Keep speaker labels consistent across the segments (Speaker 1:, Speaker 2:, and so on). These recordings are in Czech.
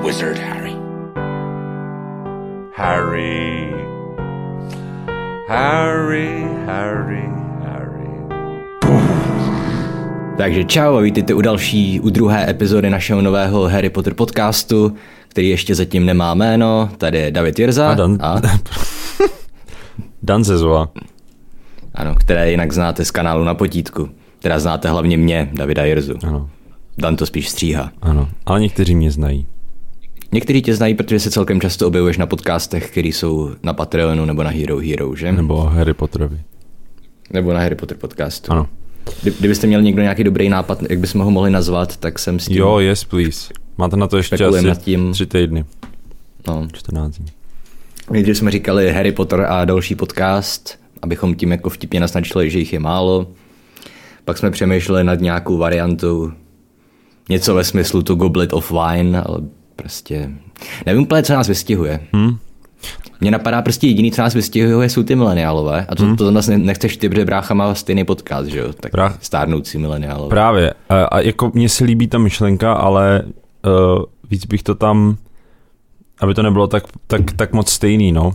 Speaker 1: wizard, Harry.
Speaker 2: Harry. Harry, Harry, Harry.
Speaker 3: Takže čau a vítejte u druhé epizody našeho nového Harry Potter podcastu, který ještě zatím nemá jméno. Tady je David Jirza.
Speaker 2: Dan Zezova.
Speaker 3: Ano, které jinak znáte z kanálu Na potítku. Teda znáte hlavně mě, Davida Jirzu.
Speaker 2: Ano.
Speaker 3: Dan to spíš stříhá.
Speaker 2: Ano, ale někteří mě znají.
Speaker 3: Někteří tě znají, protože se celkem často objevuješ na podcastech, které jsou na Patreonu nebo na Hero, že?
Speaker 2: Nebo Harry Potterovi.
Speaker 3: Nebo na Harry Potter podcastu.
Speaker 2: Ano.
Speaker 3: Kdybyste měli někdo nějaký dobrý nápad, jak bychom ho mohli nazvat, tak jsem s tím...
Speaker 2: Jo, yes, please. Máte na to ještě asi 3 týdny.
Speaker 3: No.
Speaker 2: 14 dní.
Speaker 3: Nejdřív jsme říkali Harry Potter a další podcast, abychom tím jako vtipně naznačili, že jich je málo. Pak jsme přemýšleli nad nějakou variantou, něco ve smyslu to Goblet of Wine, ale prostě nevím úplně, co nás vystihuje. Mně napadá prostě jediný, co nás vystihuje, jsou ty mileniálové. A to zase nechceš ty, protože brácha má stejný podcast, že jo? Tak stárnoucí mileniálové.
Speaker 2: Právě. A jako mně se líbí ta myšlenka, ale víc bych to tam, aby to nebylo tak moc stejný, no.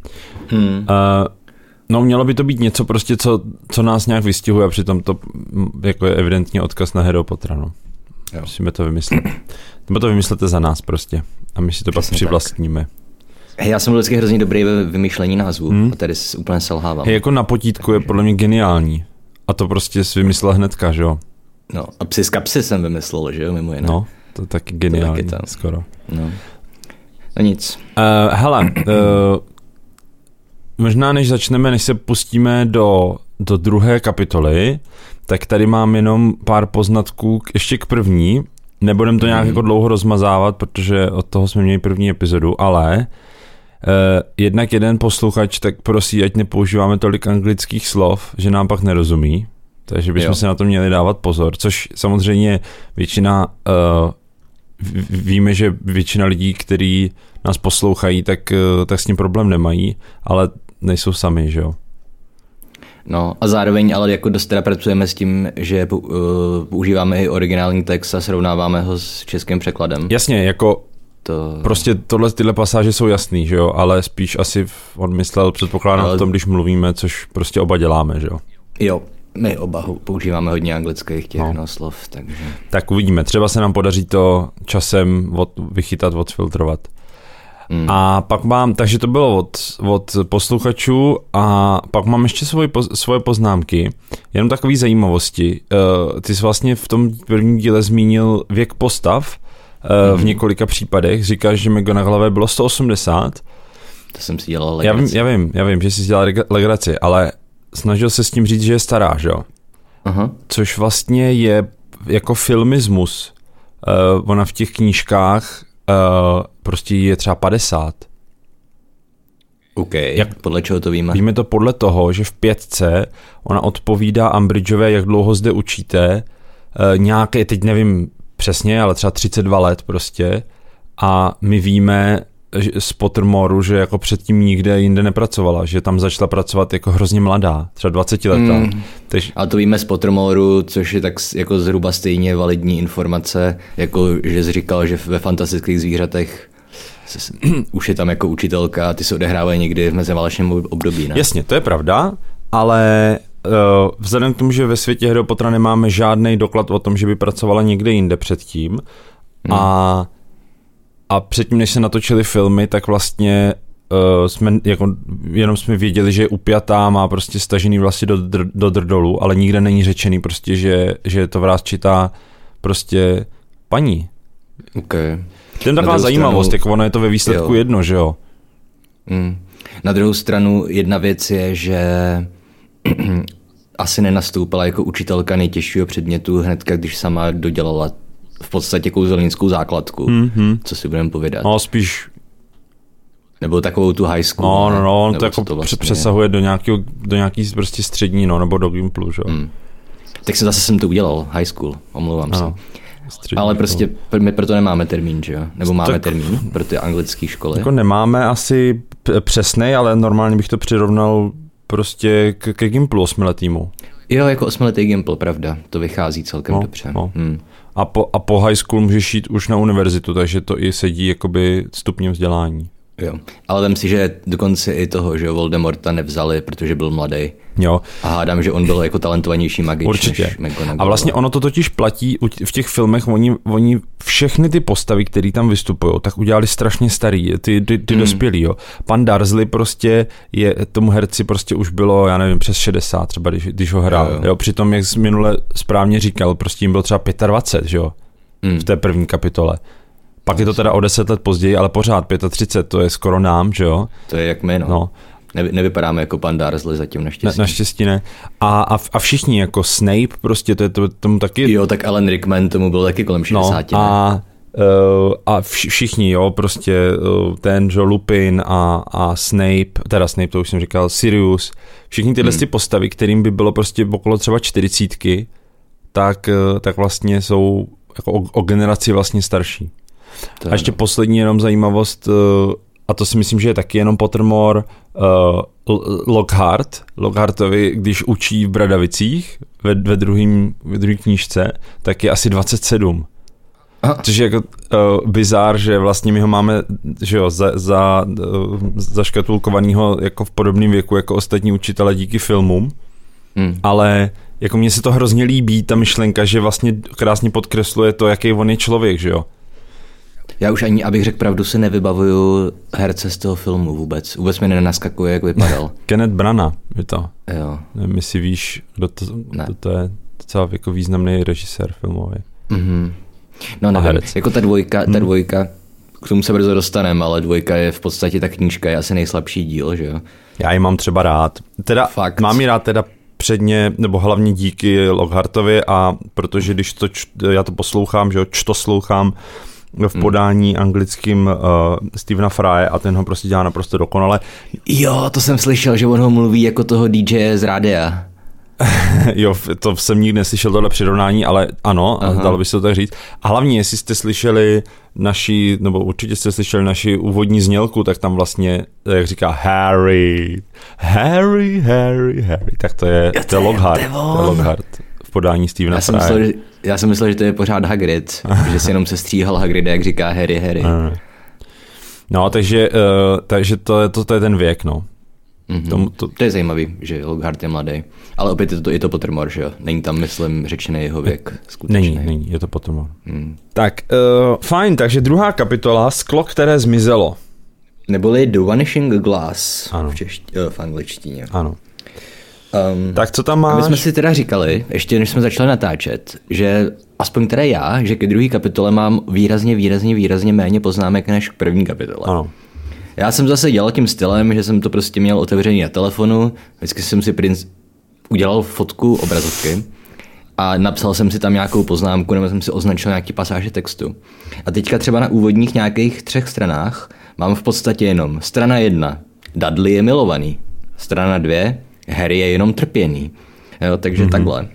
Speaker 2: No mělo by to být něco prostě, co nás nějak vystihuje a přitom to jako je evidentně odkaz na Harry Pottera, no. Jo. Musíme to vymyslet. Nebo to vymyslete za nás prostě. A my si to pak přivlastníme.
Speaker 3: Hej, já jsem byl vždycky hrozně dobrý ve vymýšlení názvu a tady úplně selhávám.
Speaker 2: Hej, jako Na potítku je podle mě geniální. A to prostě jsi vymyslel hnedka, že jo?
Speaker 3: No a Psi z kapsy jsem vymyslel, že jo, mimo jiné.
Speaker 2: No, to je taky geniální, to taky skoro.
Speaker 3: No nic.
Speaker 2: Hele, možná než se pustíme do druhé kapitoly, tak tady mám jenom pár poznatků ještě k první. Nebudem to nějak jako dlouho rozmazávat, protože od toho jsme měli první epizodu, ale jednak jeden posluchač tak prosí, ať nepoužíváme tolik anglických slov, že nám pak nerozumí. Takže bychom se na to měli dávat pozor, což samozřejmě většina, víme, že většina lidí, kteří nás poslouchají, tak s tím problém nemají, ale nejsou sami, že jo.
Speaker 3: No a zároveň ale jako dost teda pracujeme s tím, že používáme i originální text a srovnáváme ho s českým překladem.
Speaker 2: Jasně, jako prostě tyhle pasáže jsou jasný, že jo, ale spíš asi on myslel, předpokládám v tom, když mluvíme, což prostě oba děláme, že jo. Jo,
Speaker 3: my oba používáme hodně anglických těch slov, takže...
Speaker 2: Tak uvidíme, třeba se nám podaří to časem vychytat, odfiltrovat. A pak takže to bylo od posluchačů a pak mám ještě svoje poznámky, jenom takové zajímavosti. Ty jsi vlastně v tom prvním díle zmínil věk postav v několika případech, říkáš, že McGonagallové bylo 180.
Speaker 3: To jsem si dělal legraci.
Speaker 2: Já vím, že jsi si dělal legraci, ale snažil se s tím říct, že je stará, že jo? Což vlastně je jako filmismus. Ona v těch knížkách prostě je třeba 50.
Speaker 3: OK, podle čeho to víme?
Speaker 2: Víme to podle toho, že v 5 ona odpovídá Umbridgeové, jak dlouho zde učíte, nějaké, teď nevím přesně, ale třeba 32 let prostě, a my víme z Pottermoru, že jako předtím nikde jinde nepracovala, že tam začala pracovat jako hrozně mladá, třeba 20 letá.
Speaker 3: Ale to víme z Pottermoru, což je tak jako zhruba stejně validní informace, jako že jsi říkal, že ve Fantastických zvířatech už je tam jako učitelka a ty se odehrávají někdy v meziválečném období, ne?
Speaker 2: Jasně, to je pravda, ale vzhledem k tomu, že ve světě Harry Pottera nemáme žádný doklad o tom, že by pracovala někde jinde předtím a předtím, než se natočily filmy, tak vlastně jenom jsme věděli, že je upjatá, má prostě stažený vlastně do drdolu, ale nikde není řečený prostě, že je to vrásčitá prostě paní.
Speaker 3: Okay.
Speaker 2: To je taková zajímavost, jako ono je to ve výsledku jedno, že jo?
Speaker 3: Na druhou stranu jedna věc je, že asi nenastoupila jako učitelka nejtěžšího předmětu hnedka, když sama dodělala v podstatě kouzelnickou základku, co si budeme povědat.
Speaker 2: No spíš...
Speaker 3: Nebo takovou tu high school.
Speaker 2: No, on to jako vlastně přesahuje do nějaký prostě střední, nebo do Gimplu, že?
Speaker 3: Tak jsem to udělal, high school, omlouvám se. Střední, ale prostě my proto nemáme termín, že jo? Nebo máme termín pro ty anglické školy?
Speaker 2: Jako nemáme asi přesnej, ale normálně bych to přirovnal prostě ke Gimplu 8letýmu.
Speaker 3: Jo, jako 8letý Gimpl, pravda. To vychází celkem dobře.
Speaker 2: No. a po high school můžeš jít už na univerzitu, takže to i sedí jakoby stupněm vzdělání.
Speaker 3: Jo, ale vem si, že dokonce i toho, že Voldemorta nevzali, protože byl mladý.
Speaker 2: Jo.
Speaker 3: A hádám, že on byl jako talentovanější magič.
Speaker 2: Určitě.
Speaker 3: Než McGonagall.
Speaker 2: A vlastně ono to totiž platí v těch filmech, oni všechny ty postavy, které tam vystupují, tak udělali strašně starý, ty dospělí, jo. Pan Dursley prostě tomu herci prostě už bylo, já nevím, přes 60 třeba, když ho hrál, jo. Přitom, jak jsi minule správně říkal, prostě jim bylo třeba 25, že jo, v té první kapitole. Pak je to teda o 10 let později, ale pořád 35, to je skoro nám, že jo?
Speaker 3: To je jak my, no. Nevypadáme jako pan Dursley zatím naštěstí.
Speaker 2: Naštěstí ne. A všichni, jako Snape, prostě to je tomu taky...
Speaker 3: Jo, tak Alan Rickman tomu byl taky kolem 60.
Speaker 2: No, a všichni, jo, prostě ten Joe Lupin a Snape, to už jsem říkal, Sirius, všichni tyhle ty postavy, kterým by bylo prostě okolo třeba 40, tak vlastně jsou jako o generaci vlastně starší. A ještě poslední jenom zajímavost, a to si myslím, že je taky jenom Pottermore, Lockhartovi, když učí v Bradavicích ve druhé knížce, tak je asi 27. Což je jako bizár, že vlastně my ho máme, že jo, zaškatulkovanýho jako v podobném věku jako ostatní učitele díky filmům, ale jako mně se to hrozně líbí, ta myšlenka, že vlastně krásně podkresluje to, jaký on je člověk, že jo.
Speaker 3: Já už ani, abych řekl pravdu, si nevybavuju herce z toho filmu vůbec. Vůbec mi nenaskakuje, jak vypadal.
Speaker 2: Kenneth Branagh je to.
Speaker 3: Jo.
Speaker 2: Nevím, jestli víš, kdo to je docela jako významný režisér filmový.
Speaker 3: Mm-hmm. No nevím, jako ta dvojka, k tomu se brzo dostaneme, ale dvojka je v podstatě, ta knížka je asi nejslabší díl, že jo?
Speaker 2: Já ji mám třeba rád. Teda fakt. Mám ji rád teda předně, nebo hlavně díky Lockhartovi, a protože když já to poslouchám, že jo, čtoslouchám v podání anglickým Stephena Frye a ten ho prostě dělá naprosto dokonale.
Speaker 3: Jo, to jsem slyšel, že on ho mluví jako toho DJ z rádia.
Speaker 2: Jo, to jsem nikdy neslyšel tohle přirovnání, ale ano, dalo by se to tak říct. A hlavně, jestli jste slyšeli nebo určitě jste slyšeli naši úvodní znělku, tak tam vlastně, jak říká Harry, tak to je Lockhart v podání Stephena Frye.
Speaker 3: Já jsem myslel, že to je pořád Hagrid, že si jenom se stříhal Hagrid, jak říká Harry.
Speaker 2: No, takže to je ten věk, no.
Speaker 3: To je zajímavý, že Lockhart je mladý. Ale opět je to Pottermore, že jo? Není tam, myslím, řečený jeho věk skutečný.
Speaker 2: Není, je to Pottermore. Tak, fajn, takže druhá kapitola, Sklo, které zmizelo.
Speaker 3: Neboli The Vanishing Glass
Speaker 2: ano.
Speaker 3: v angličtině.
Speaker 2: Ano. Tak co tam máš?
Speaker 3: A my jsme si teda říkali, ještě než jsme začali natáčet, že aspoň teda já, že ke druhé kapitole mám výrazně méně poznámek než k první kapitole.
Speaker 2: Ano.
Speaker 3: Já jsem zase dělal tím stylem, že jsem to prostě měl otevřený na telefonu, vždycky jsem si udělal fotku obrazovky a napsal jsem si tam nějakou poznámku, nebo jsem si označil nějaký pasáže textu. A teďka třeba na úvodních nějakých 3 stranách mám v podstatě jenom strana 1, Dudley je milovaný, strana 2, Harry je jenom trpěný. Jo, takže takhle.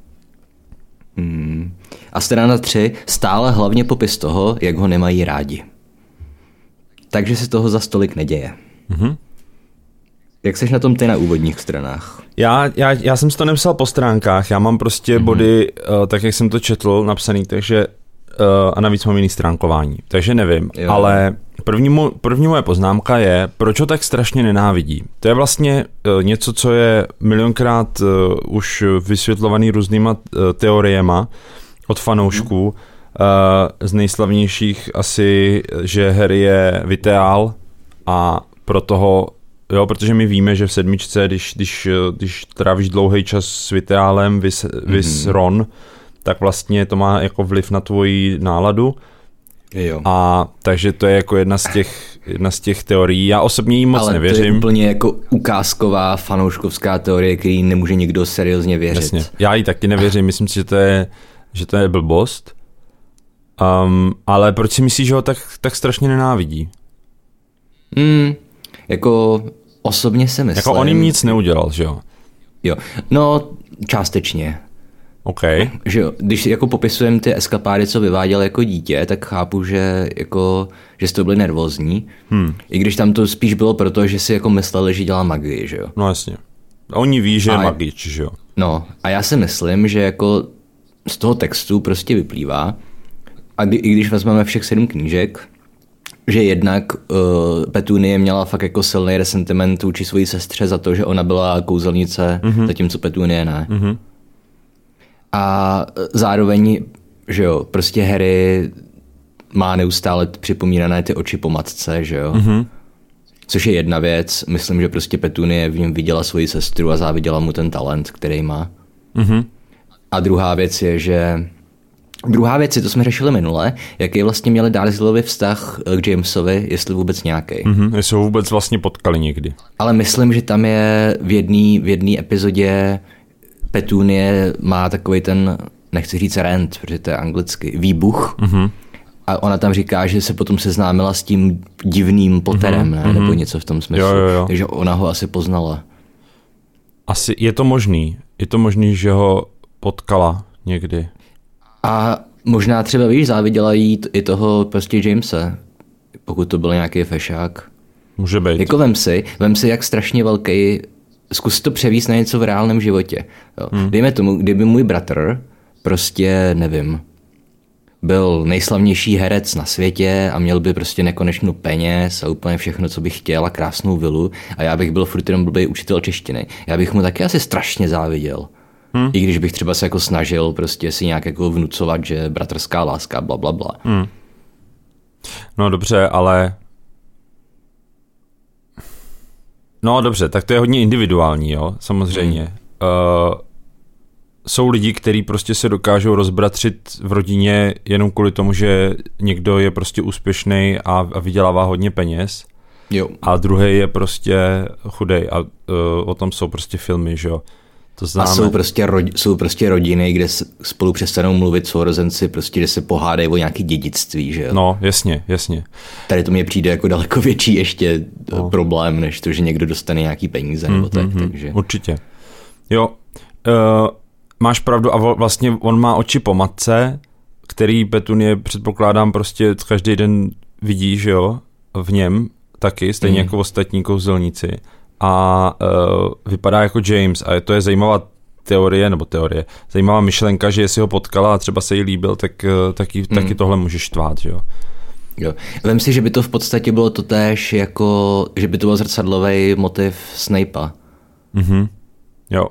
Speaker 3: A strana 3, stále hlavně popis toho, jak ho nemají rádi. Takže se toho za stolik neděje. Jak seš na tom ty na úvodních stranách?
Speaker 2: Já jsem si to nepsal po stránkách, já mám prostě body, tak jak jsem to četl, napsaný, takže a navíc mám jiný stránkování, takže nevím, jo. Ale první moje poznámka je, proč ho tak strašně nenávidí. To je vlastně něco, co je milionkrát už vysvětlovaný různýma teoriema od fanoušků. Z nejslavnějších asi, že Harry je Viteál a protože my víme, že v 7, když trávíš dlouhý čas s Viteálem, vis Ron, tak vlastně to má jako vliv na tvoji náladu.
Speaker 3: Jo.
Speaker 2: A takže to je jako jedna z těch teorií. Já osobně jí moc nevěřím.
Speaker 3: Ale to je úplně jako ukázková fanouškovská teorie, který nemůže nikdo seriózně věřit.
Speaker 2: Jasně. Já jí taky nevěřím, myslím si, že to je blbost. Ale proč si myslíš, že ho tak strašně nenávidí?
Speaker 3: Jako osobně si myslím.
Speaker 2: Jako on jim nic neudělal, že jo?
Speaker 3: Jo, no částečně.
Speaker 2: OK.
Speaker 3: Že jo, když jako popisujeme ty eskapády, co vyváděl jako dítě, tak chápu, že jste byli nervózní. I když tam to spíš bylo proto, že si jako mysleli, že dělá magii, že jo?
Speaker 2: No jasně. A oni ví, že je magič, že jo?
Speaker 3: No, a já si myslím, že jako z toho textu prostě vyplývá, i když vezmeme všech 7 knížek, že jednak Petunie měla fakt jako silný resentiment vůči svojí sestře za to, že ona byla kouzelnice, zatímco Petunie ne. A zároveň, že jo, prostě Harry má neustále připomínané ty oči po matce, že jo. Což je jedna věc. Myslím, že prostě Petunie v něm viděla svoji sestru a záviděla mu ten talent, který má. A druhá věc je, to jsme řešili minule, jaký vlastně měli Dursleyovi vztah k Jamesovi, jestli vůbec nějaký.
Speaker 2: Jestli ho vůbec vlastně potkali někdy.
Speaker 3: Ale myslím, že tam je v jedné epizodě Petunie má takový ten, nechci říct rant, protože to je anglicky, výbuch. A ona tam říká, že se potom seznámila s tím divným Potterem, ne? Nebo něco v tom smyslu.
Speaker 2: Jo.
Speaker 3: Takže ona ho asi poznala.
Speaker 2: Asi je to možný, že ho potkala někdy.
Speaker 3: A možná třeba, víš, záviděla jí i toho prostě Jamese, pokud to byl nějaký fešák.
Speaker 2: Může být.
Speaker 3: Jako vem si, jak strašně velký, zkus to převíst na něco v reálném životě. Jo. Dejme tomu, kdyby můj bratr prostě, nevím, byl nejslavnější herec na světě a měl by prostě nekonečnou peněz a úplně všechno, co bych chtěl a krásnou vilu a já bych byl furt jenom blbý učitel češtiny. Já bych mu taky asi strašně záviděl. I když bych třeba se jako snažil prostě si nějak jako vnucovat, že bratrská láska, blablabla.
Speaker 2: No dobře, ale... No dobře, tak to je hodně individuální, jo, samozřejmě. Jsou lidi, kteří prostě se dokážou rozbratřit v rodině jenom kvůli tomu, že někdo je prostě úspěšný a vydělává hodně peněz.
Speaker 3: Jo.
Speaker 2: A druhý je prostě chudej a o tom jsou prostě filmy, že jo. To známe.
Speaker 3: A jsou prostě rodiny, kde spolu přestanou mluvit sourozenci, prostě kde se pohádají o nějaký dědictví, že jo.
Speaker 2: No, jasně.
Speaker 3: Tady to mně přijde jako daleko větší ještě problém, než to, že někdo dostane nějaký peníze nebo tak, takže.
Speaker 2: Určitě. Jo, máš pravdu a vlastně on má oči po matce, který Petunie předpokládám prostě každý den vidí, že jo, v něm taky, stejně jako ostatní kouzelníci. A vypadá jako James a to je zajímavá zajímavá myšlenka, že jestli ho potkala a třeba se jí líbil, tak taky tohle může štvát, že jo.
Speaker 3: Jo. Vem si, že by to v podstatě bylo totéž, jako že by to byl zrcadlový motiv Snape'a.
Speaker 2: Jo.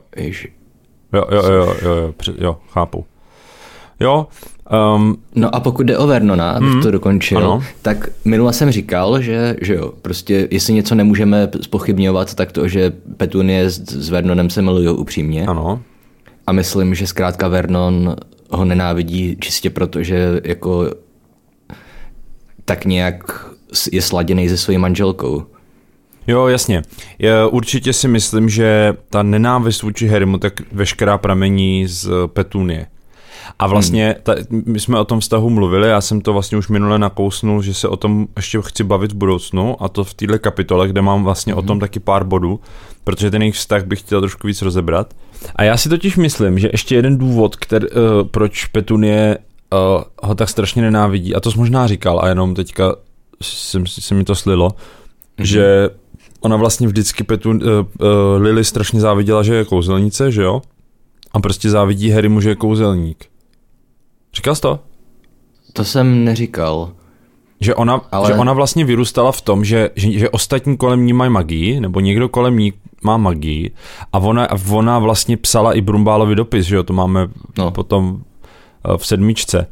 Speaker 2: Jo, chápu. Jo.
Speaker 3: No a pokud jde o Vernona, abych to dokončil, tak minule jsem říkal, že jo, prostě jestli něco nemůžeme zpochybňovat, tak to, že Petunie s Vernonem se milujou upřímně.
Speaker 2: Ano.
Speaker 3: A myslím, že zkrátka Vernon ho nenávidí čistě proto, že jako tak nějak je sladěný se svojí manželkou.
Speaker 2: Jo, jasně. Určitě si myslím, že ta nenávist vůči Harrymu tak veškerá pramení z Petunie. A vlastně my jsme o tom vztahu mluvili, já jsem to vlastně už minule nakousnul, že se o tom ještě chci bavit v budoucnu a to v této kapitole, kde mám vlastně o tom taky pár bodů, protože ten jejich vztah bych chtěl trošku víc rozebrat. A já si totiž myslím, že ještě jeden důvod, proč Petunie ho tak strašně nenávidí, a to jsi možná říkal a jenom teďka se mi to slilo, že ona vlastně vždycky Lily strašně záviděla, že je kouzelnice, že jo? A prostě závidí Harrymu, že je kouzelník. Říkal jsi to?
Speaker 3: To jsem neříkal.
Speaker 2: Že ona vlastně vyrůstala v tom, že ostatní kolem ní mají magii, nebo někdo kolem ní má magii a ona vlastně psala i Brumbálovi dopis, že jo, to máme potom v 7.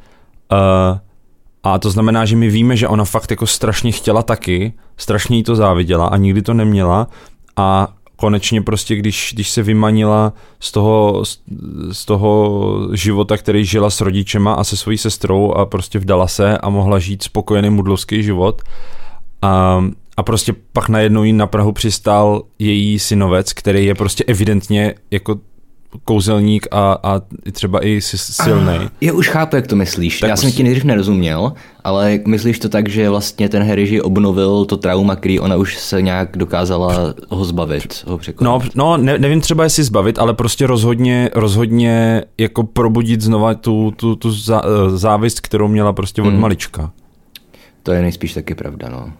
Speaker 2: A to znamená, že my víme, že ona fakt jako strašně chtěla taky, strašně jí to záviděla a nikdy to neměla a konečně prostě, když se vymanila z toho života, který žila s rodičema a se svojí sestrou a prostě vdala se a mohla žít spokojený mudlovský život a prostě pak najednou jí na Prahu přistál její synovec, který je prostě evidentně jako kouzelník a třeba i silnej.
Speaker 3: Já už chápu, jak to myslíš. Tak já jsem ti nejdřív nerozuměl, ale myslíš to tak, že vlastně ten Harry obnovil to trauma, který ona už se nějak dokázala ho zbavit, ho překonat.
Speaker 2: No, nevím třeba jestli zbavit, ale prostě rozhodně jako probudit znova tu závist, kterou měla prostě od malička.
Speaker 3: To je nejspíš taky pravda, no.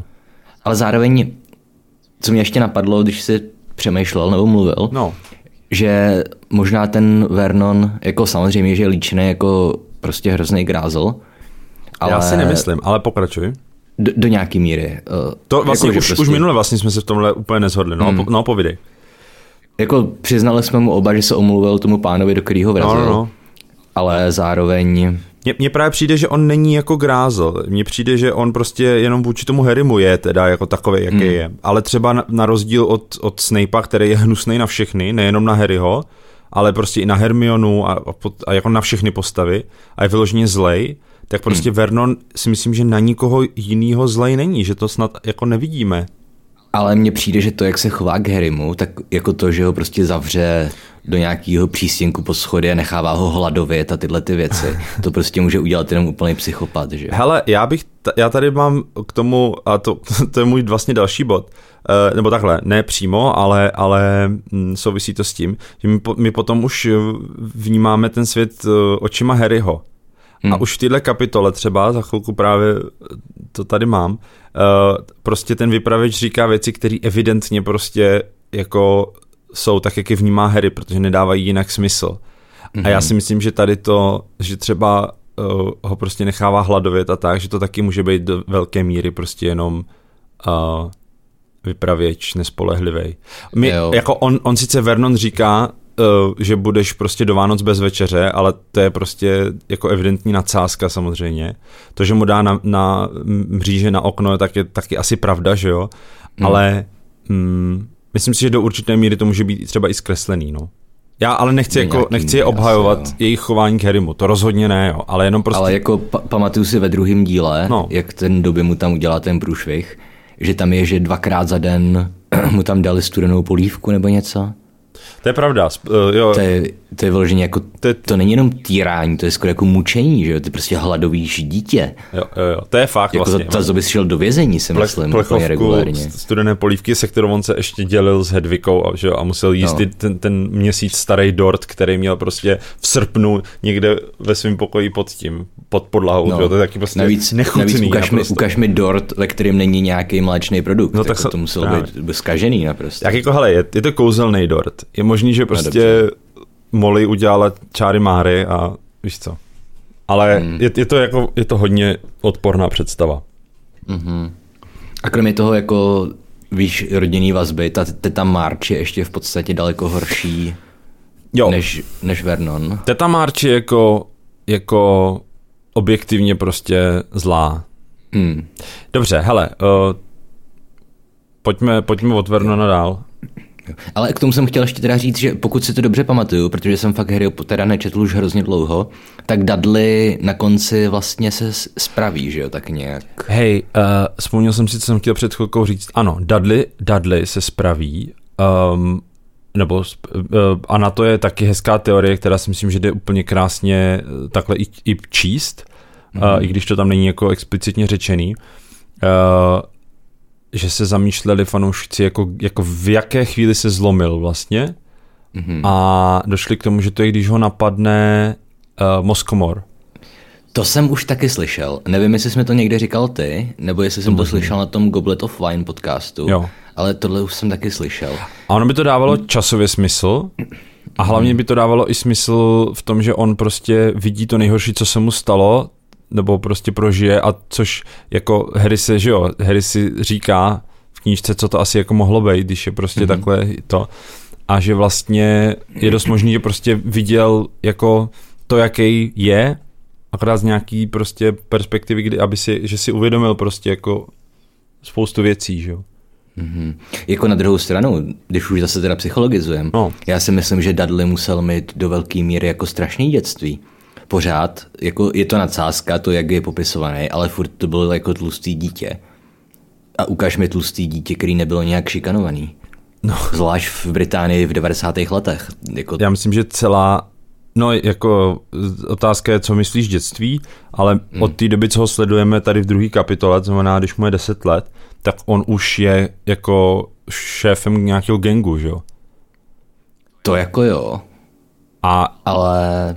Speaker 3: Ale zároveň, co mě ještě napadlo, když jsi přemýšlel nebo mluvil, že možná ten Vernon, jako samozřejmě, že je líčený jako prostě hrozný grázl.
Speaker 2: Ale... Já si nemyslím, ale pokračuj.
Speaker 3: Do nějaký míry.
Speaker 2: To vlastně jako už minule vlastně jsme se v tomhle úplně neshodli. No, povídej.
Speaker 3: Jako přiznali jsme mu oba, že se omluvil tomu pánovi, do kterého vrazil. No. Ale zároveň...
Speaker 2: Mně právě přijde, že on není jako grázl. Mně přijde, že on prostě jenom vůči tomu Harrymu je teda jako takovej, jaký je. Ale třeba na rozdíl od Snapea, který je hnusnej na všechny, nejenom na Harryho, ale prostě i na Hermionu a jako na všechny postavy a je vyloženě zlej, tak prostě Vernon si myslím, že na nikoho jinýho zlej není, že to snad jako nevidíme.
Speaker 3: Ale mně přijde, že to, jak se chová k Harrymu, tak jako to, že ho prostě zavře do nějakého přístěnku pod schody a nechává ho hladovět a tyhle ty věci, to prostě může udělat jenom úplný psychopat, že?
Speaker 2: Hele, já tady mám k tomu, a to je můj vlastně další bod, nebo takhle, ne přímo, ale souvisí to s tím, že my potom už vnímáme ten svět očima Harryho. A už v téhle kapitole třeba, za chvilku právě to tady mám, prostě ten vypravěč říká věci, které evidentně prostě jako jsou tak, jak je vnímá Harry, protože nedávají jinak smysl. A já si myslím, že tady to, že třeba ho prostě nechává hladovět a tak, že to taky může být do velké míry prostě jenom vypravěč nespolehlivej. Jako on sice Vernon říká, že budeš prostě do Vánoc bez večeře, ale to je prostě jako evidentní nadsázka samozřejmě. To, že mu dá na mříže na okno, tak je taky asi pravda, že jo? Ale myslím si, že do určité míry to může být třeba i zkreslený, no. Já ale nechci je obhajovat jejich chování k Harrymu, to rozhodně ne, jo, ale jenom prostě...
Speaker 3: Ale jako pamatuju si ve druhém díle, jak ten doby mu tam udělá ten průšvih, že tam je, že 2krát za den mu tam dali studenou polívku nebo něco.
Speaker 2: To je pravda, jo.
Speaker 3: To je vyloženě jako, to není jenom týrání, to je skoro jako mučení, že jo, ty prostě hladovíš dítě.
Speaker 2: Jo, to je fakt
Speaker 3: jako
Speaker 2: vlastně.
Speaker 3: Za to bys šel do vězení, si myslím, úplně regulárně.
Speaker 2: Studené polívky, se kterou on se ještě dělil s Hedvikou a musel jíst ten měsíc starý dort, který měl prostě v srpnu někde ve svém pokoji pod podlahou, jo, to je taky prostě nechutný.
Speaker 3: Navíc ukaž mi dort, ve kterém není nějaký mléčný produkt, no, tak to muselo být zkažený naprosto.
Speaker 2: Jak jako, hele, je to kouzelný dort. Je možný, že prostě Molly udělala čáry Máry a víš co. Ale je to hodně odporná představa.
Speaker 3: A kromě toho jako víš, rodinný vazby, ta teta March je ještě v podstatě daleko horší než Vernon.
Speaker 2: Teta March je jako objektivně prostě zlá. Dobře, hele, pojďme od Vernona dál.
Speaker 3: Ale k tomu jsem chtěl ještě teda říct, že pokud si to dobře pamatuju, protože jsem fakt Harry Pottera nečetl už hrozně dlouho, tak Dudley na konci vlastně se spraví, že jo, tak nějak.
Speaker 2: Hej, vzpomněl jsem si, co jsem chtěl před chvilkou říct. Ano, Dudley se spraví, a na to je taky hezká teorie, která si myslím, že jde úplně krásně takhle i číst, i když to tam není jako explicitně řečený, že se zamýšleli fanoušci, jako v jaké chvíli se zlomil vlastně a došli k tomu, že to je, když ho napadne mozkomor.
Speaker 3: To jsem už taky slyšel. Nevím, jestli jsi mi to někde říkal ty, nebo jestli jsem to slyšel na tom Goblet of Wine podcastu, ale tohle už jsem taky slyšel.
Speaker 2: A ono by to dávalo časově smysl a hlavně by to dávalo i smysl v tom, že on prostě vidí to nejhorší, co se mu stalo, nebo prostě prožije a což jako Harry si říká v knížce, co to asi jako mohlo být, když je prostě takhle to a že vlastně je dost možný, že prostě viděl jako to, jaký je, akorát z nějaký prostě perspektivy, že si uvědomil prostě jako spoustu věcí, že jo.
Speaker 3: Jako na druhou stranu, když už zase teda psychologizujeme, já si myslím, že Dudley musel mít do velké míry jako strašný dětství. Pořád, jako je to nadsázka, to, jak je popisovaný, ale furt to bylo jako tlustý dítě. A ukaž mi tlustý dítě, který nebylo nějak šikanovaný. Zvlášť v Británii v 90. letech. Jako... Já myslím, že jako otázka je, co myslíš dětství, ale od té doby, co ho sledujeme tady v druhé kapitole, to znamená, když mu je 10 let, tak on už je jako šéfem nějakého gangu, že jo? To jako jo. Ale...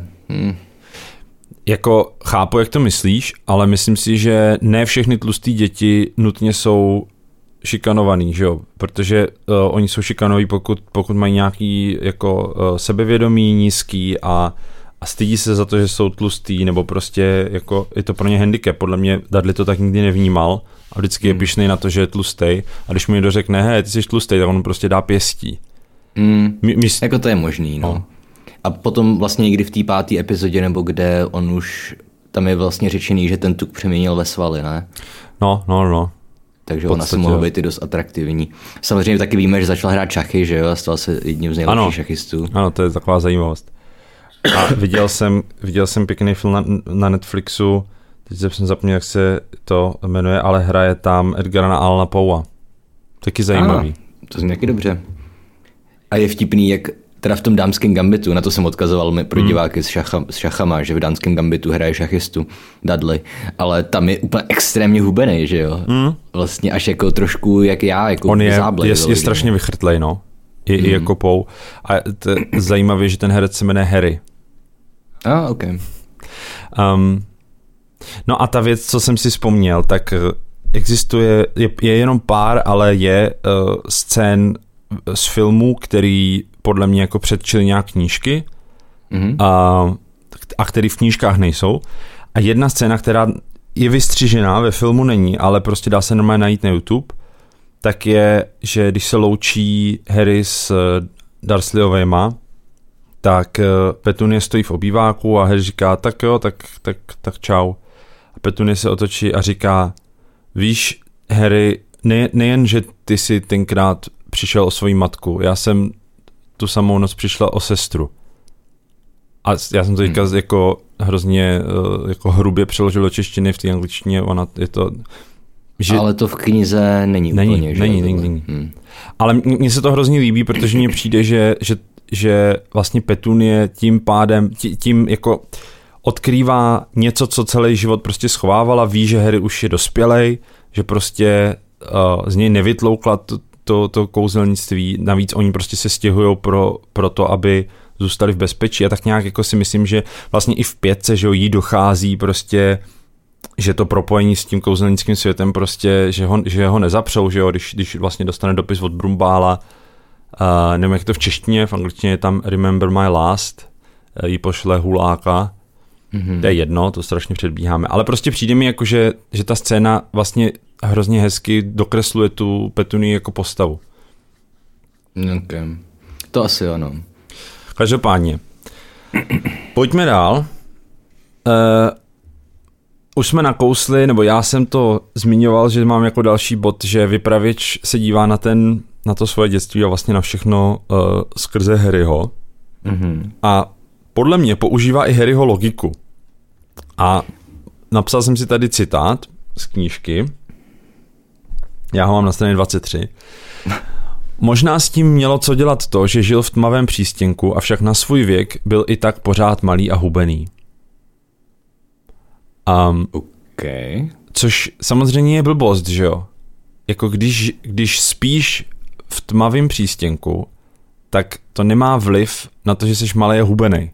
Speaker 2: Jako chápu, jak to myslíš, ale myslím si, že ne všechny tlustý děti nutně jsou šikanovaný, že jo, protože oni jsou šikanoví, pokud mají nějaký jako sebevědomí nízký a stydí se za to, že jsou tlustý, nebo prostě jako je to pro ně handicap. Podle mě Dudley to tak nikdy nevnímal a vždycky je pyšnej na to, že je tlustej a když mu někdo řekne, hej, ty jsi tlustej, tak on prostě dá pěstí.
Speaker 3: Jako to je možný, no. A potom vlastně někdy v té 5. epizodě, nebo kde on už, tam je vlastně řečený, že ten tuk přeměnil ve svaly, ne?
Speaker 2: No.
Speaker 3: Takže on asi mohl být i dost atraktivní. Samozřejmě taky víme, že začal hrát šachy, že jo, a stal se jedním z nejlepších šachistů.
Speaker 2: Ano, to je taková zajímavost. A viděl jsem pěkný film na Netflixu, teď jsem zapomněl, jak se to jmenuje, ale hraje tam Edgara Allana Poea. Taky zajímavý.
Speaker 3: To zní taky dobře. A je vtipný, jak teda v tom Dámském gambitu, na to jsem odkazoval pro diváky s šachama, že v Dámském gambitu hraje šachistu Dudley, ale tam je úplně extrémně hubenej, že jo? Vlastně až jako trošku jak já, jako
Speaker 2: on
Speaker 3: záblej.
Speaker 2: Je strašně vychrtlej, no. I jako Poe. A to je zajímavé, že ten herec se jmenuje Harry.
Speaker 3: OK.
Speaker 2: No a ta věc, co jsem si vzpomněl, tak existuje, je jenom pár, ale je scén z filmů, který podle mě jako předčili nějak knížky a který v knížkách nejsou. A jedna scéna, která je vystřižená, ve filmu není, ale prostě dá se normálně najít na YouTube, tak je, že když se loučí Harry s Dursleyovejma, tak Petunie stojí v obýváku a Harry říká, tak jo, tak čau. A Petunie se otočí a říká, víš, Harry, nejen, že ty si tenkrát přišel o svoji matku, já jsem tu samou noc přišla o sestru. A já jsem to teďka jako hrozně jako hrubě přeložil do češtiny, v té angličtině, ona je to... Že... Ale
Speaker 3: to v knize není úplně, že?
Speaker 2: Není. Ale mně se to hrozně líbí, protože mně přijde, že vlastně Petunie tím pádem, tím jako odkrývá něco, co celý život prostě schovávala, ví, že Harry už je dospělej, že prostě z něj nevytloukla to kouzelnictví, navíc oni prostě se stěhujou pro to, aby zůstali v bezpečí a tak nějak jako si myslím, že vlastně i v 5, že jí dochází prostě, že to propojení s tím kouzelnickým světem prostě, že ho nezapřou, že jo, když vlastně dostane dopis od Brumbála, nevím, jak to v češtině, v angličtině je tam Remember my last, jí pošle Huláka, to je jedno, to strašně předbíháme, ale prostě přijde mi jako, že ta scéna vlastně hrozně hezky dokresluje tu Petunii jako postavu.
Speaker 3: Okay. To asi ano.
Speaker 2: Každopádně. Pojďme dál. Už jsme nakousli, nebo já jsem to zmiňoval, že mám jako další bod, že vypravěč se dívá na to svoje dětství a vlastně na všechno skrze Harryho. A podle mě používá i Harryho logiku. A napsal jsem si tady citát z knížky. Já ho mám na straně 23. Možná s tím mělo co dělat to, že žil v tmavém přístěnku, avšak na svůj věk byl i tak pořád malý a hubený.
Speaker 3: Okay.
Speaker 2: Což samozřejmě je blbost, že jo? Jako když spíš v tmavém přístěnku, tak to nemá vliv na to, že jsi malý a hubený.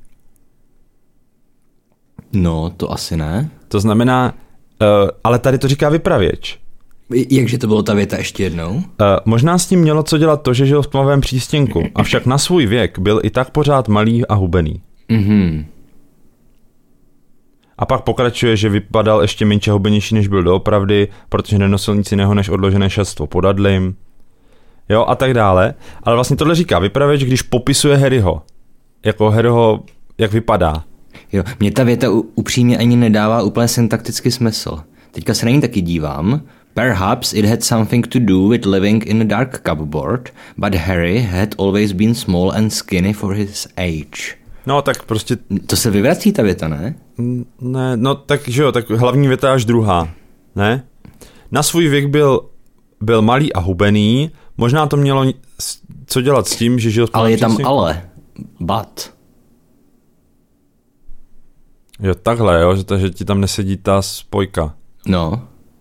Speaker 3: No, to asi ne.
Speaker 2: To znamená, ale tady to říká vypravěč.
Speaker 3: Jakže to bylo ta věta ještě jednou?
Speaker 2: Možná s tím mělo co dělat to, že žil v tmavém přístěnku, avšak na svůj věk byl i tak pořád malý a hubený. A pak pokračuje, že vypadal ještě menší a hubenější, než byl doopravdy, protože nenosil nic jiného než odložené šatstvo pod Dudleym. Jo, a tak dále. Ale vlastně tohle říká vypravěč, když popisuje Harryho. Jako Harryho, jak vypadá.
Speaker 3: Jo, mě ta věta upřímně ani nedává úplně syntaktický smysl. Teďka se na ní taky dívám. Perhaps it had something to do with living in a dark cupboard, but Harry had always been small and skinny for his age.
Speaker 2: No, tak prostě...
Speaker 3: To se vyvrací ta věta, ne?
Speaker 2: Ne, no tak, že jo, tak hlavní věta až druhá, ne? Na svůj věk byl malý a hubený, možná to mělo co dělat s tím, že žil v...
Speaker 3: Ale je tam ale, but.
Speaker 2: Jo, takhle, jo, že ti tam nesedí ta spojka.
Speaker 3: No.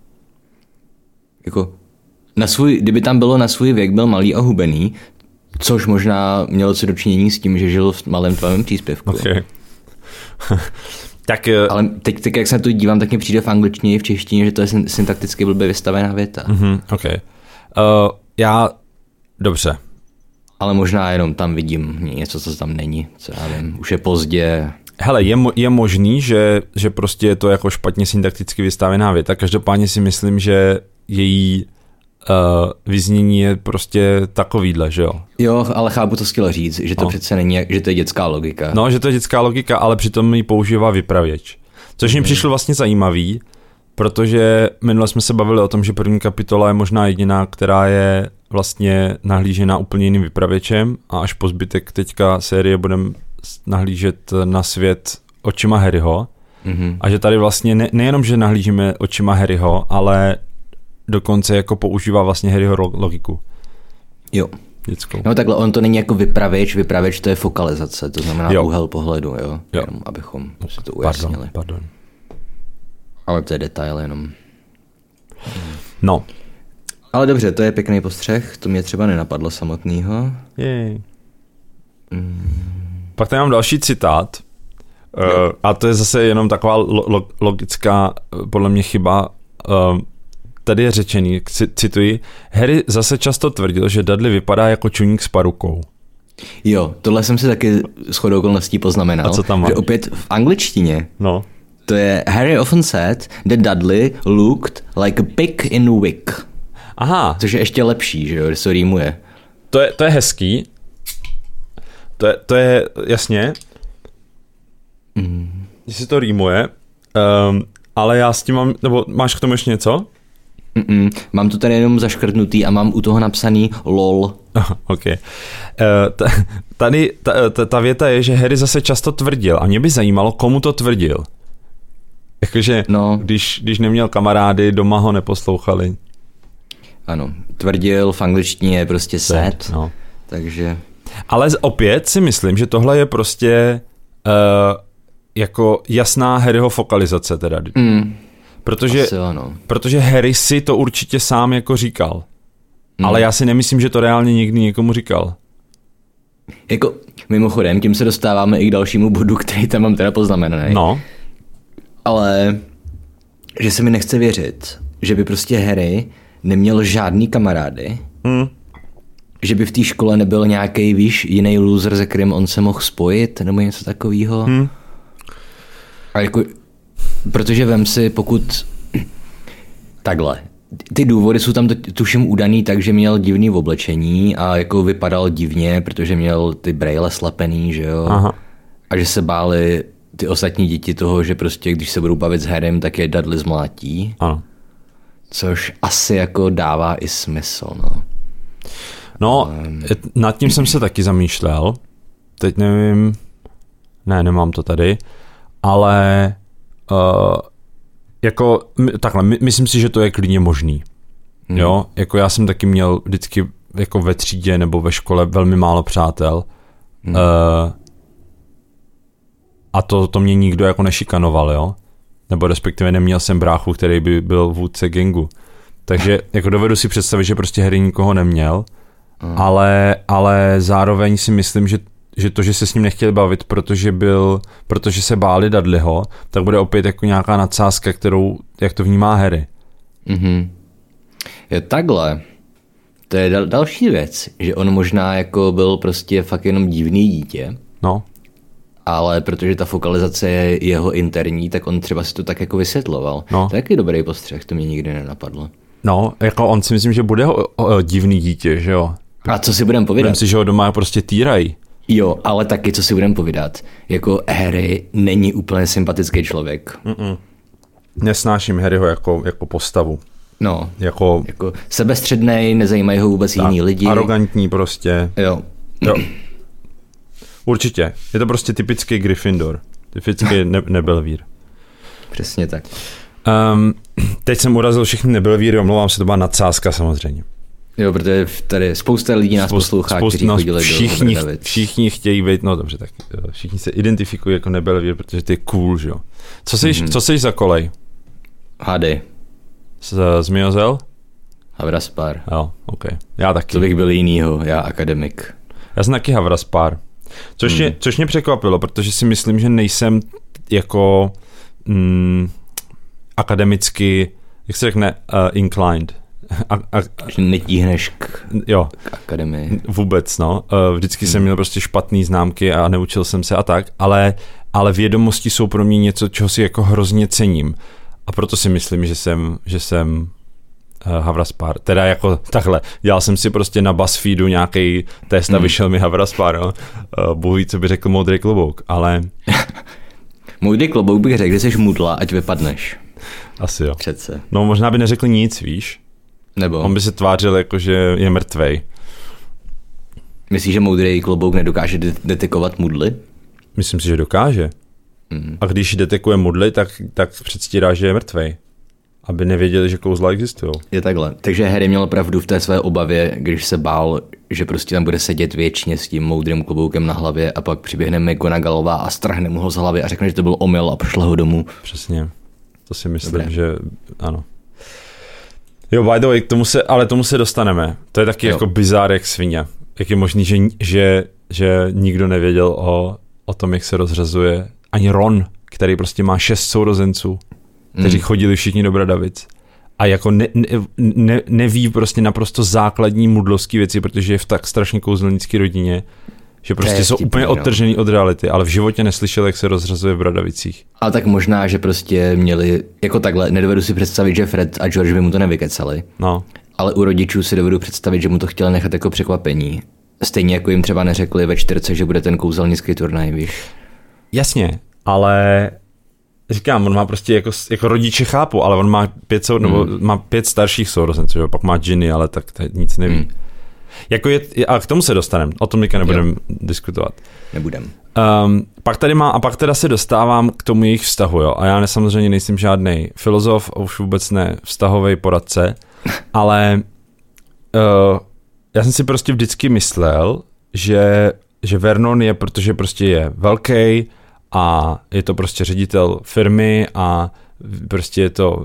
Speaker 3: Jako, kdyby tam bylo na svůj věk, byl malý a hubený, což možná mělo co dočinění s tím, že žil v malém tvém příspěvku.
Speaker 2: Okay. Tak,
Speaker 3: ale teď, jak se na to dívám, tak mi přijde v angličtině i v češtině, že to je syntakticky blbě vystavená věta.
Speaker 2: Okay. Dobře.
Speaker 3: Ale možná jenom tam vidím něco, co tam není, co já vím, už je pozdě.
Speaker 2: Hele, je možný, že prostě je to jako špatně syntakticky vystavená věta, každopádně si myslím, že její vyznění je prostě takovýhle, že jo?
Speaker 3: Jo, ale chápu, co chtěl říct, že to přece není, že to je dětská logika.
Speaker 2: No, že to je dětská logika, ale přitom ji používá vypravěč. Což mi přišlo vlastně zajímavý, protože minule jsme se bavili o tom, že první kapitola je možná jediná, která je vlastně nahlížena úplně jiným vypravěčem a až po zbytek teďka série budeme nahlížet na svět očima Harryho. A že tady vlastně nejenom, že nahlížíme očima Harryho, ale dokonce jako používá vlastně Harryho logiku.
Speaker 3: Jo.
Speaker 2: Dětskou.
Speaker 3: No takhle, on to není jako vypravěč to je fokalizace, to znamená úhel pohledu, jo? Jenom abychom si to ujasnili.
Speaker 2: Pardon.
Speaker 3: Ale to je detail jenom.
Speaker 2: No.
Speaker 3: Ale dobře, to je pěkný postřeh, to mě třeba nenapadlo samotnýho.
Speaker 2: Jej. Pak tady mám další citát, a to je zase jenom taková logická, podle mě chyba. Tady je řečený, cituji, Harry zase často tvrdil, že Dudley vypadá jako čuník s parukou.
Speaker 3: Jo, tohle jsem si taky shodou okolností poznamenal.
Speaker 2: A co tam má?
Speaker 3: Že opět v angličtině.
Speaker 2: No.
Speaker 3: To je Harry often said that Dudley looked like a pig in a wig.
Speaker 2: Aha.
Speaker 3: Což je ještě lepší, že jo, že se rýmuje.
Speaker 2: To je hezký. To je jasně. Když se to rýmuje, ale já s tím mám, nebo máš k tomu ještě něco?
Speaker 3: Mám to tady jenom zaškrtnutý a mám u toho napsaný LOL.
Speaker 2: OK. Tady ta věta je, že Harry zase často tvrdil a mě by zajímalo, komu to tvrdil. Jakože, když neměl kamarády, doma ho neposlouchali.
Speaker 3: Ano, tvrdil, v angličtině je prostě said,
Speaker 2: no.
Speaker 3: Takže...
Speaker 2: Ale opět si myslím, že tohle je prostě jako jasná Harryho fokalizace teda. Protože Harry si to určitě sám jako říkal. Ale já si nemyslím, že to reálně někdy někomu říkal.
Speaker 3: Jako mimochodem, tím se dostáváme i k dalšímu bodu, který tam mám teda poznamenaný.
Speaker 2: No.
Speaker 3: Ale že se mi nechce věřit, že by prostě Harry neměl žádný kamarády, že by v té škole nebyl nějaký, víš, jiný loser, se kterým on se mohl spojit, nebo něco takového. A jako, protože vem si, pokud takhle, ty důvody jsou tam tuším udaný tak, že měl divný oblečení a jako vypadal divně, protože měl ty brejle slepený, že jo.
Speaker 2: Aha.
Speaker 3: A že se báli ty ostatní děti toho, že prostě když se budou bavit s Harrym, tak je Dudley zmlátí.
Speaker 2: Ano.
Speaker 3: Což asi jako dává i smysl, no.
Speaker 2: No, nad tím jsem se taky zamýšlel. Teď nevím, nemám to tady, ale jako takhle, myslím si, že to je klidně možný. Jo, jako já jsem taky měl vždycky jako ve třídě nebo ve škole velmi málo přátel. A to mě nikdo jako nešikanoval, jo? Nebo respektive neměl jsem bráchu, který by byl vůdce gangu. Takže jako dovedu si představit, že prostě Harry nikoho neměl, ale zároveň si myslím, že to, že se s ním nechtěli bavit, protože se báli Dudleyho, tak bude opět jako nějaká nadsázka, kterou, jak to vnímá Harry.
Speaker 3: Je takhle. To je další věc, že on možná jako byl prostě fakt jenom divný dítě.
Speaker 2: No.
Speaker 3: Ale protože ta fokalizace je jeho interní, tak on třeba si to tak jako vysvětloval.
Speaker 2: No.
Speaker 3: To je taky dobrý postřeh, to mě nikdy nenapadlo.
Speaker 2: No, jako on si myslím, že bude divný dítě, že jo?
Speaker 3: A co si budeme povídat?
Speaker 2: Budeme si, že ho doma prostě týrají.
Speaker 3: Jo, ale taky, co si budeme povídat. Jako Harry není úplně sympatický člověk.
Speaker 2: Nesnáším Harryho jako postavu.
Speaker 3: No,
Speaker 2: jako
Speaker 3: sebestřednej, nezajímají ho vůbec jiní lidi.
Speaker 2: Arrogantní prostě.
Speaker 3: Jo.
Speaker 2: Určitě. Je to prostě typický Gryffindor. Typický nebelvír.
Speaker 3: Přesně tak.
Speaker 2: Teď jsem urazil všechny nebelvíry, omlouvám se, to byla nadsázka samozřejmě.
Speaker 3: Jo, protože tady spousta lidí nás poslouchá, kteří chodili do
Speaker 2: všichni chtějí být, no dobře, tak všichni se identifikují jako nebelvír, protože to je cool, že jo. Co jsi za kolej?
Speaker 3: Hady.
Speaker 2: Zmiozel?
Speaker 3: Havraspár.
Speaker 2: Jo, ok. Já taky.
Speaker 3: To bych byl jinýho, já akademik.
Speaker 2: Já jsem taky Havraspár. Což mě překvapilo, protože si myslím, že nejsem jako akademicky, jak se řekne, inclined.
Speaker 3: Že netíhneš k akademii.
Speaker 2: Vůbec, no. Vždycky jsem měl prostě špatný známky a neučil jsem se a tak, ale vědomosti jsou pro mě něco, čeho si jako hrozně cením. A proto si myslím, že jsem Havraspár. Teda jako takhle, dělal jsem si prostě na BuzzFeedu nějaký test a vyšel mi Havraspár, no. Bůh ví, co by řekl moudrý klobouk, ale...
Speaker 3: Moudrý klobouk bych řekl, že jsi mudla, ať vypadneš.
Speaker 2: Asi jo.
Speaker 3: Přece.
Speaker 2: No možná by neřekl nic, víš?
Speaker 3: Nebo?
Speaker 2: On by se tvářil jako, že je mrtvej.
Speaker 3: Myslíš, že moudrý klobouk nedokáže detekovat mudly?
Speaker 2: Myslím si, že dokáže. A když detekuje mudly, tak předstírá, že je mrtvej. Aby nevěděli, že kouzla existují.
Speaker 3: Je takhle. Takže Harry měl pravdu v té své obavě, když se bál, že prostě tam bude sedět věčně s tím moudrým kloboukem na hlavě a pak přiběhne McGonagallová a strhne mu ho z hlavy a řekne, že to byl omyl a pošle ho domů.
Speaker 2: Přesně. To si myslím, že ano. Jo, by the way, tomu se dostaneme. To je taky jako bizár jak svině. Jak je možný, že nikdo nevěděl o tom, jak se rozřazuje. Ani Ron, který prostě má 6 sourozenců, kteří chodili všichni do Bradavic. A jako neví prostě naprosto základní mudlovský věci, protože je v tak strašně kouzelnický rodině, že prostě jsou úplně odtržený od reality, ale v životě neslyšel, jak se rozřazuje v Bradavicích.
Speaker 3: Ale tak možná, že prostě měli, jako takhle, nedovedu si představit, že Fred a George by mu to nevykecali.
Speaker 2: No.
Speaker 3: Ale u rodičů si dovedu představit, že mu to chtěli nechat jako překvapení. Stejně jako jim třeba neřekli ve 4, že bude ten kouzelnický turnaj, víš.
Speaker 2: Jasně, ale říkám, on má prostě jako rodiče chápu, ale on má 5 starších sourozenců, že? Pak má Ginny, ale tak nic neví. Jako a k tomu se dostaneme, o tom teďka nebudeme diskutovat.
Speaker 3: Nebudem.
Speaker 2: Pak teda se dostávám k tomu jejich vztahu, jo. A já samozřejmě nejsem žádnej filozof, a už vůbec ne vztahový poradce, ale já jsem si prostě vždycky myslel, že Vernon je, protože prostě je velký a je to prostě ředitel firmy a prostě je to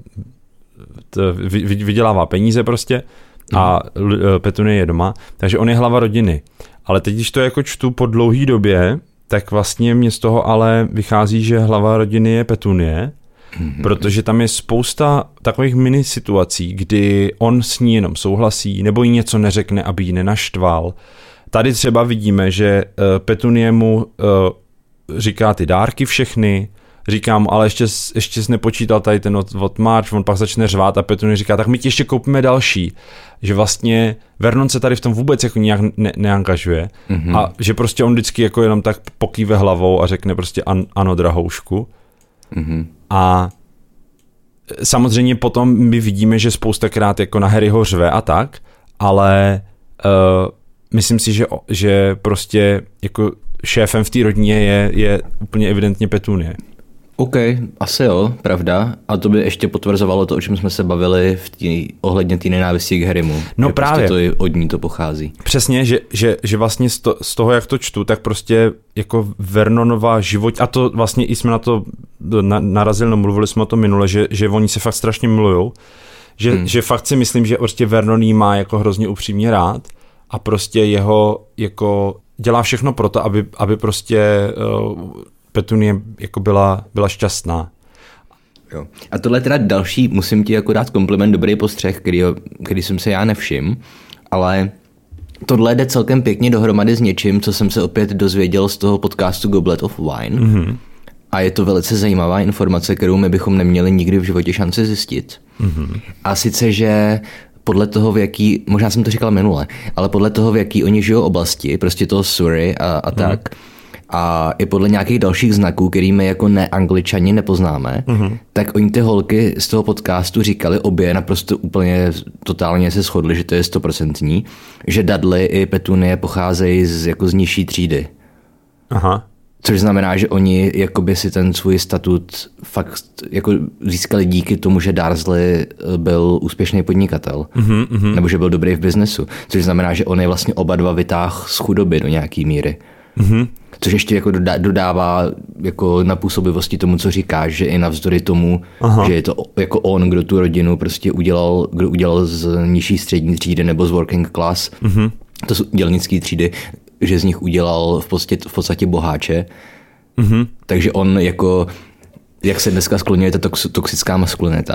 Speaker 2: vydělává peníze prostě a Petunie je doma, takže on je hlava rodiny. Ale teď, když to jako čtu po dlouhý době, tak vlastně mě z toho ale vychází, že hlava rodiny je Petunie, protože tam je spousta takových mini situací, kdy on s ní jenom souhlasí, nebo jí něco neřekne, aby ji nenaštval. Tady třeba vidíme, že Petunie mu říká ty dárky všechny, říká mu, ale ještě jsi nepočítal tady ten od Marge, on pak začne řvát a Petunie říká, tak my ti ještě koupíme další. Že vlastně Vernon se tady v tom vůbec jako nějak neangažuje a že prostě on vždycky jako jenom tak pokýve hlavou a řekne prostě ano, drahoušku. A samozřejmě potom my vidíme, že spoustakrát jako na Harryho řve a tak, ale myslím si, že prostě jako šéfem v té rodině je úplně evidentně Petunie.
Speaker 3: OK, asi jo, pravda. A to by ještě potvrzovalo to, o čem jsme se bavili ohledně té nenávisti k Harrymu.
Speaker 2: No právě.
Speaker 3: Prostě to od ní to pochází.
Speaker 2: Přesně, že vlastně z toho, jak to čtu, tak prostě jako Vernonova život, a to vlastně i jsme na to narazili, no mluvili jsme o tom minule, že oni se fakt strašně milujou, že fakt si myslím, že prostě Vernon jí má jako hrozně upřímně rád a prostě jeho jako dělá všechno pro to, aby prostě Petunie jako byla šťastná.
Speaker 3: Jo. A tohle je teda další, musím ti jako dát kompliment, dobrý postřeh, který jsem se já nevšiml, ale tohle jde celkem pěkně dohromady s něčím, co jsem se opět dozvěděl z toho podcastu Goblet of Wine. A je to velice zajímavá informace, kterou my bychom neměli nikdy v životě šanci zjistit. A sice, že podle toho, v jaký, možná jsem to říkal minule, ale podle toho, v jaký oni žijou oblasti, prostě toho Surrey a tak, a i podle nějakých dalších znaků, kterými jako neangličani nepoznáme, tak oni ty holky z toho podcastu říkali obě naprosto úplně totálně se shodli, že to je 100%, že Dudley i Petunie pocházejí z nižší třídy.
Speaker 2: Aha.
Speaker 3: Což znamená, že oni jakoby si ten svůj statut fakt jako získali díky tomu, že Dursley byl úspěšný podnikatel. Nebo že byl dobrý v biznesu. Což znamená, že on je vlastně oba dva vytáhl z chudoby do nějaký míry. Což ještě jako dodává jako na působivosti tomu, co říkáš, že i navzdory tomu, že je to jako on, kdo tu rodinu prostě udělal z nižší střední třídy nebo z working class, to jsou dělnické třídy, že z nich udělal v podstatě boháče. Takže on jako, jak se dneska skloňuje ta toxická maskulinita,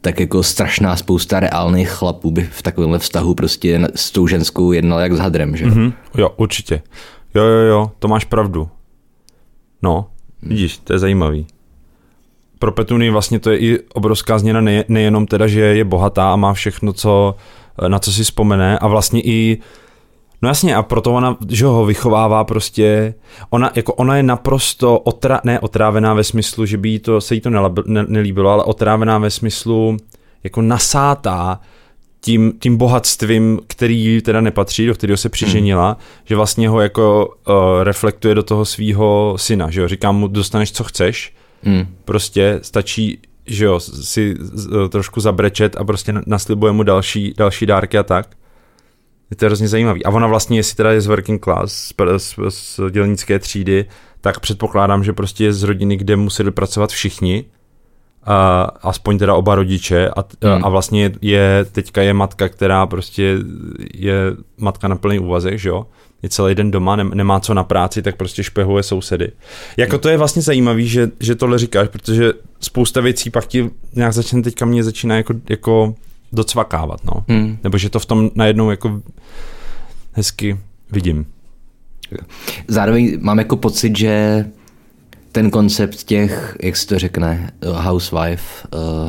Speaker 3: tak jako strašná spousta reálných chlapů by v takovémhle vztahu prostě s tou ženskou jednal jak s hadrem, že?
Speaker 2: Jo, určitě. Jo, to máš pravdu. No, vidíš, to je zajímavý. Pro Petuni vlastně to je i obrovská změna, nejenom teda, že je bohatá a má všechno, na co si vzpomene a vlastně i, no jasně, a proto ona, že ho vychovává prostě, ona je naprosto otrávená ve smyslu, že by se jí to nelíbilo, ale otrávená ve smyslu jako nasátá tím bohatstvím, který teda nepatří, do kterého se přiženila, že vlastně ho jako reflektuje do toho svýho syna, že jo, říká mu, dostaneš co chceš, prostě stačí, že jo, si trošku zabrečet a prostě naslibuje mu další dárky a tak. Je to hrozně zajímavý. A ona vlastně, jestli teda je z working class, z dělnické třídy, tak předpokládám, že prostě je z rodiny, kde museli pracovat všichni, aspoň teda oba rodiče a vlastně teďka je matka, která prostě je matka na plný úvazek, že jo? Je celý den doma, nemá co na práci, tak prostě špehuje sousedy. Jako to je vlastně zajímavý, že tohle říkáš, protože spousta věcí pak ti nějak mě začíná jako docvakávat, no. Nebo že to v tom najednou jako hezky vidím.
Speaker 3: Zároveň mám jako pocit, že ten koncept těch, jak se to řekne, housewife,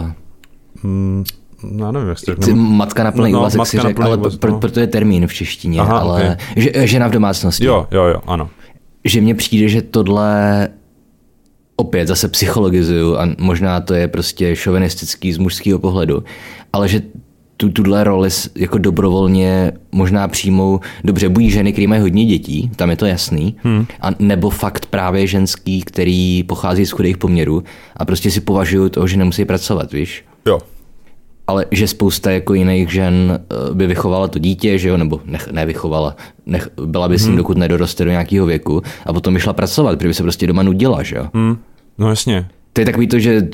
Speaker 2: já nevím, jak se to řekne.
Speaker 3: Matka na plný úvazek si řekl, ale proto je termín v češtině, ale okay. Žena v domácnosti.
Speaker 2: Jo, ano.
Speaker 3: Že mně přijde, že tohle opět zase psychologizuju a možná to je prostě šovinistický z mužského pohledu, ale že tuhle roli jako dobrovolně možná přijmou, dobře, buď ženy, které mají hodně dětí, tam je to jasný, a nebo fakt právě ženský, který pochází z chudých poměrů a prostě si považují toho, že nemusí pracovat, víš?
Speaker 2: Jo.
Speaker 3: Ale že spousta jako jiných žen by vychovala to dítě, že jo, nebo nevychovala, byla by s ním, dokud nedoroste do nějakého věku a potom by šla pracovat, protože by se prostě doma nudila, že jo?
Speaker 2: No jasně.
Speaker 3: To je takový to, že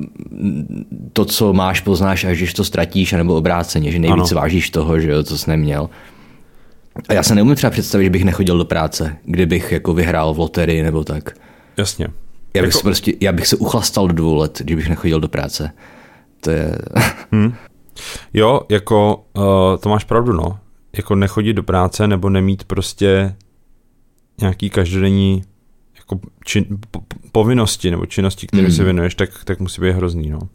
Speaker 3: to, co máš, poznáš, až když to ztratíš, anebo obráceně, že nejvíc vážíš toho, že jo, co jsi neměl. A já se neumím třeba představit, že bych nechodil do práce, kdybych jako vyhrál v loterii nebo tak.
Speaker 2: Jasně.
Speaker 3: Já bych se uchlastal do 2 let, kdybych nechodil do práce. To je...
Speaker 2: Jo, jako to máš pravdu, no. Jako nechodit do práce nebo nemít prostě nějaký každodenní jako povinnosti nebo činnosti, které se věnuješ, tak musí být hrozný, no.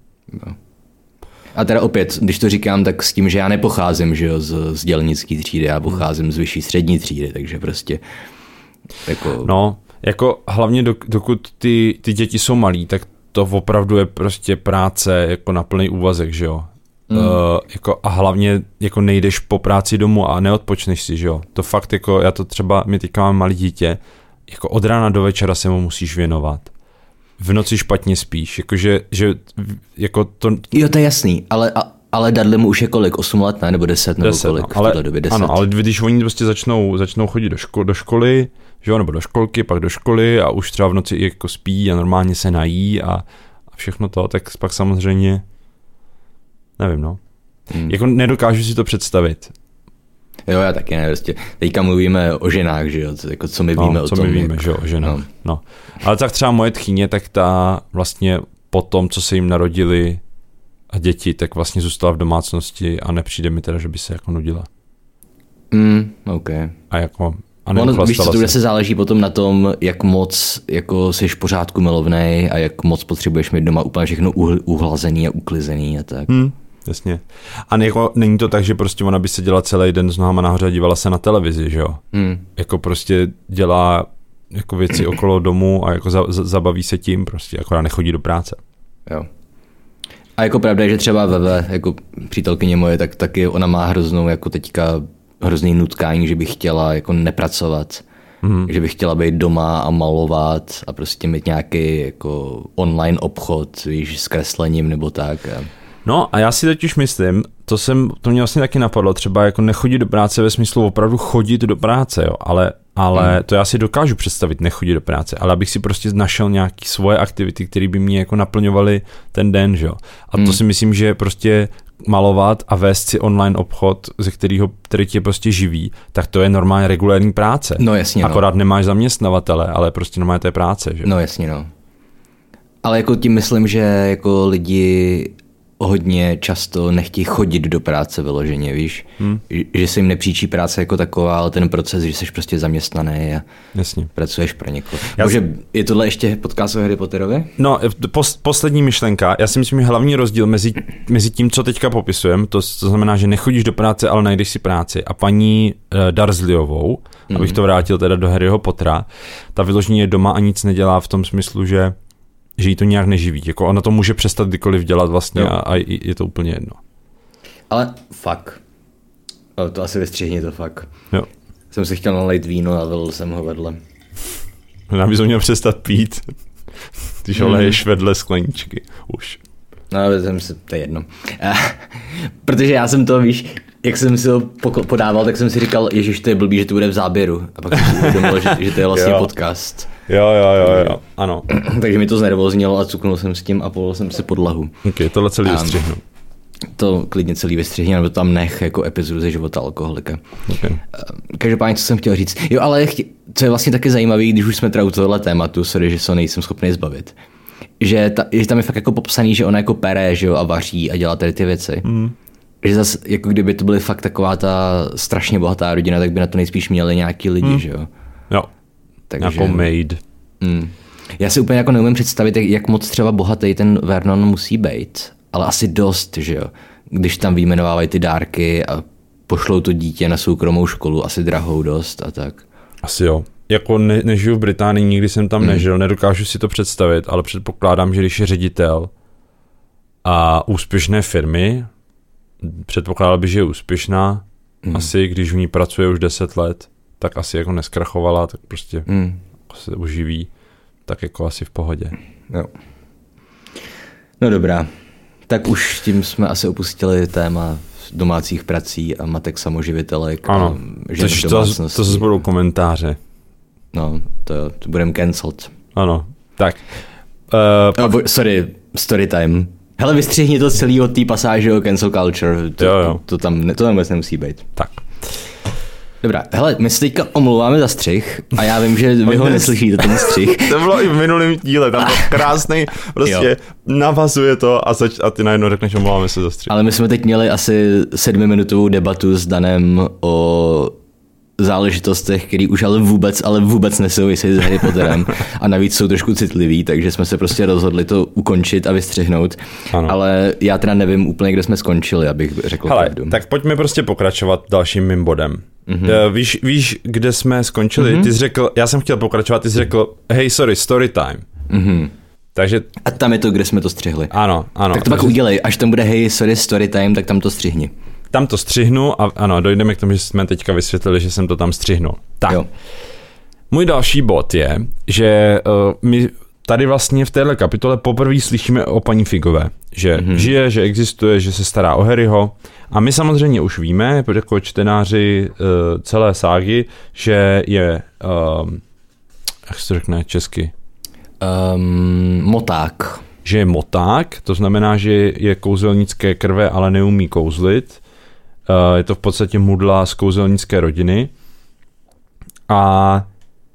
Speaker 3: A teda opět, když to říkám, tak s tím, že já nepocházím, že jo, z dělnické třídy, já pocházím z vyšší střední třídy, takže prostě jako...
Speaker 2: No, jako hlavně dokud ty děti jsou malí, tak to opravdu je prostě práce jako na plný úvazek, že jo. Jako a hlavně jako nejdeš po práci domů a neodpočneš si, že jo. To fakt jako, já to třeba, my teďka mám malý dítě, jako od rána do večera se mu musíš věnovat. V noci špatně spíš, jakože, že jako to...
Speaker 3: Jo, to je jasný, ale Dudley mu už je kolik, 8 let, ne? Nebo 10, nebo 10, kolik
Speaker 2: no,
Speaker 3: v této době, 10.
Speaker 2: Ano, ale když oni prostě začnou chodit do školy, že jo, nebo do školky, pak do školy a už třeba v noci jako spí a normálně se nají a všechno to, tak pak samozřejmě nevím, no. Jako nedokážu si to představit.
Speaker 3: Jo, já taky ne, prostě. Teďka mluvíme o ženách, že jo, jako co my víme o tom.
Speaker 2: Co my víme, že jo, o ženách, no. Ale tak třeba moje tchýně, tak ta vlastně po tom, co se jim narodili a děti, tak vlastně zůstala v domácnosti a nepřijde mi teda, že by se jako nudila.
Speaker 3: OK.
Speaker 2: A jako...
Speaker 3: Víš co, to zase záleží potom na tom, jak moc jako jsi v pořádku milovnej a jak moc potřebuješ mít doma úplně všechno uhlazený a uklizený a tak.
Speaker 2: Jasně. A jako, není to tak, že prostě ona by se dělala celý den s nohama nahoře a dívala se na televizi, že jo? Jako prostě dělá jako věci okolo domu a jako zabaví se tím, prostě akorát nechodí do práce.
Speaker 3: Jo. A jako pravda je, že třeba Veve, jako přítelkyně moje, tak taky ona má hroznou jako teďka hrozný nutkání, že by chtěla jako nepracovat, že by chtěla být doma a malovat a prostě mít nějaký jako online obchod, víš, s kreslením nebo tak.
Speaker 2: No a já si teď už myslím, to mě vlastně taky napadlo, třeba jako nechodit do práce ve smyslu opravdu chodit do práce, jo, ale to já si dokážu představit nechodit do práce, ale abych si prostě našel nějaký svoje aktivity, které by mě jako naplňovaly ten den, že jo. A to si myslím, že prostě malovat a vést si online obchod, který tě prostě živí, tak to je normálně regulérní práce.
Speaker 3: No jasně,
Speaker 2: akorát nemáš zaměstnavatele, ale prostě normálně to je práce, že?
Speaker 3: No jasně, no. Ale jako tím myslím, že jako lidi hodně často nechtějí chodit do práce vyloženě, víš? Že se jim nepříčí práce jako taková, ale ten proces, že jsi prostě zaměstnaný a
Speaker 2: Jasně.
Speaker 3: pracuješ pro někoho. Je tohle ještě podcast o Harry Potterovi?
Speaker 2: No, poslední myšlenka. Já si myslím, že hlavní rozdíl mezi tím, co teďka popisujeme, to znamená, že nechodíš do práce, ale najdeš si práci, a paní Dursleyovou, abych to vrátil teda do Harryho Pottera, ta vyloženě je doma a nic nedělá v tom smyslu, že jí to nějak neživí. Jako ona to může přestat kdykoliv dělat vlastně a je to úplně jedno.
Speaker 3: Ale fakt. To asi vystřihni to fakt.
Speaker 2: Jo.
Speaker 3: Jsem si chtěl nalejt víno a vylil jsem ho vedle.
Speaker 2: Já bych měl přestat pít, když ho leješ vedle skleničky. Už.
Speaker 3: No, to je jedno. Protože já jsem to, víš, jak jsem si ho podával, tak jsem si říkal, ježiš, to je blbý, že to bude v záběru. A pak jsem si uvědomil, že to je vlastně podcast.
Speaker 2: Jo, ano.
Speaker 3: Takže mi to znervoznilo a cuknul jsem s tím a povolil jsem si podlahu.
Speaker 2: Ok, tohle celý vystřihnu.
Speaker 3: To klidně celý vystřihni, nebo tam nech jako epizodu ze života alkoholika.
Speaker 2: Okay.
Speaker 3: Každopádně, co jsem chtěl říct. Jo, ale co je vlastně taky zajímavé, když už jsme teda u tohohle tématu, sorry, že se nejsem schopný zbavit, že tam je fakt jako popsaný, že ona jako pere, že jo, a vaří a dělá tady ty věci. Že zase, jako kdyby to byly fakt taková ta strašně bohatá rodina, tak by na to nejspíš měli nějaký lidi, že jo.
Speaker 2: Jo, takže jako maid.
Speaker 3: Já si úplně jako neumím představit, jak moc třeba bohatý ten Vernon musí být, ale asi dost, že jo. Když tam vyjmenovávají ty dárky a pošlou to dítě na soukromou školu, asi drahou dost a tak.
Speaker 2: Asi jo. Jako nežiju v Británii, nikdy jsem tam nežil, nedokážu si to představit, ale předpokládám, že když je ředitel a úspěšné firmy, předpokládal by, že je úspěšná, asi když v ní pracuje už 10 let, tak asi jako neskrachovala, tak prostě se uživí, tak jako asi v pohodě.
Speaker 3: Jo. No dobrá, tak už tím jsme asi opustili téma domácích prací a matek samoživitelek.
Speaker 2: Ano, to zase budou komentáře.
Speaker 3: No, to budeme cancelled.
Speaker 2: Ano, tak.
Speaker 3: Sorry, story time. Hele, vystřihni to celý od té pasáže o cancel culture. To tam vůbec nemusí být.
Speaker 2: Tak.
Speaker 3: Dobrá, hele, my se teďka omlouváme za střih a já vím, že vy ho neslyšíte, ten střih.
Speaker 2: To bylo i v minulém díle, tam to krásný, prostě navazuje to a ty najednou řekneš, omlouváme se za střih.
Speaker 3: Ale my jsme teď měli asi 7minutovou debatu s Danem o záležitostech, který už ale vůbec nesouvisí s Harry Potterem a navíc jsou trošku citlivý, takže jsme se prostě rozhodli to ukončit a vystřihnout. Ano. Ale já teda nevím úplně, kde jsme skončili, abych řekl pravdu.
Speaker 2: Tak pojďme prostě pokračovat dalším mým bodem. Víš, kde jsme skončili? Ty jsi řekl, já jsem chtěl pokračovat, ty jsi řekl, hey, sorry, story time. Takže...
Speaker 3: A tam je to, kde jsme to střihli.
Speaker 2: Ano.
Speaker 3: Tak to pak udělej, až tam bude hey, sorry, story time, tak tam to střihni.
Speaker 2: Tam to střihnu a ano, dojdeme k tomu, že jsme teďka vysvětlili, že jsem to tam střihnul. Tak, jo. Můj další bod je, že my tady vlastně v téhle kapitole poprvé slyšíme o paní Figové, že žije, že existuje, že se stará o Harryho a my samozřejmě už víme, jako čtenáři celé ságy, že je, jak se to řekne česky?
Speaker 3: Moták.
Speaker 2: Že je moták, to znamená, že je kouzelnické krve, ale neumí kouzlit. Je to v podstatě mudla z kouzelnické rodiny. A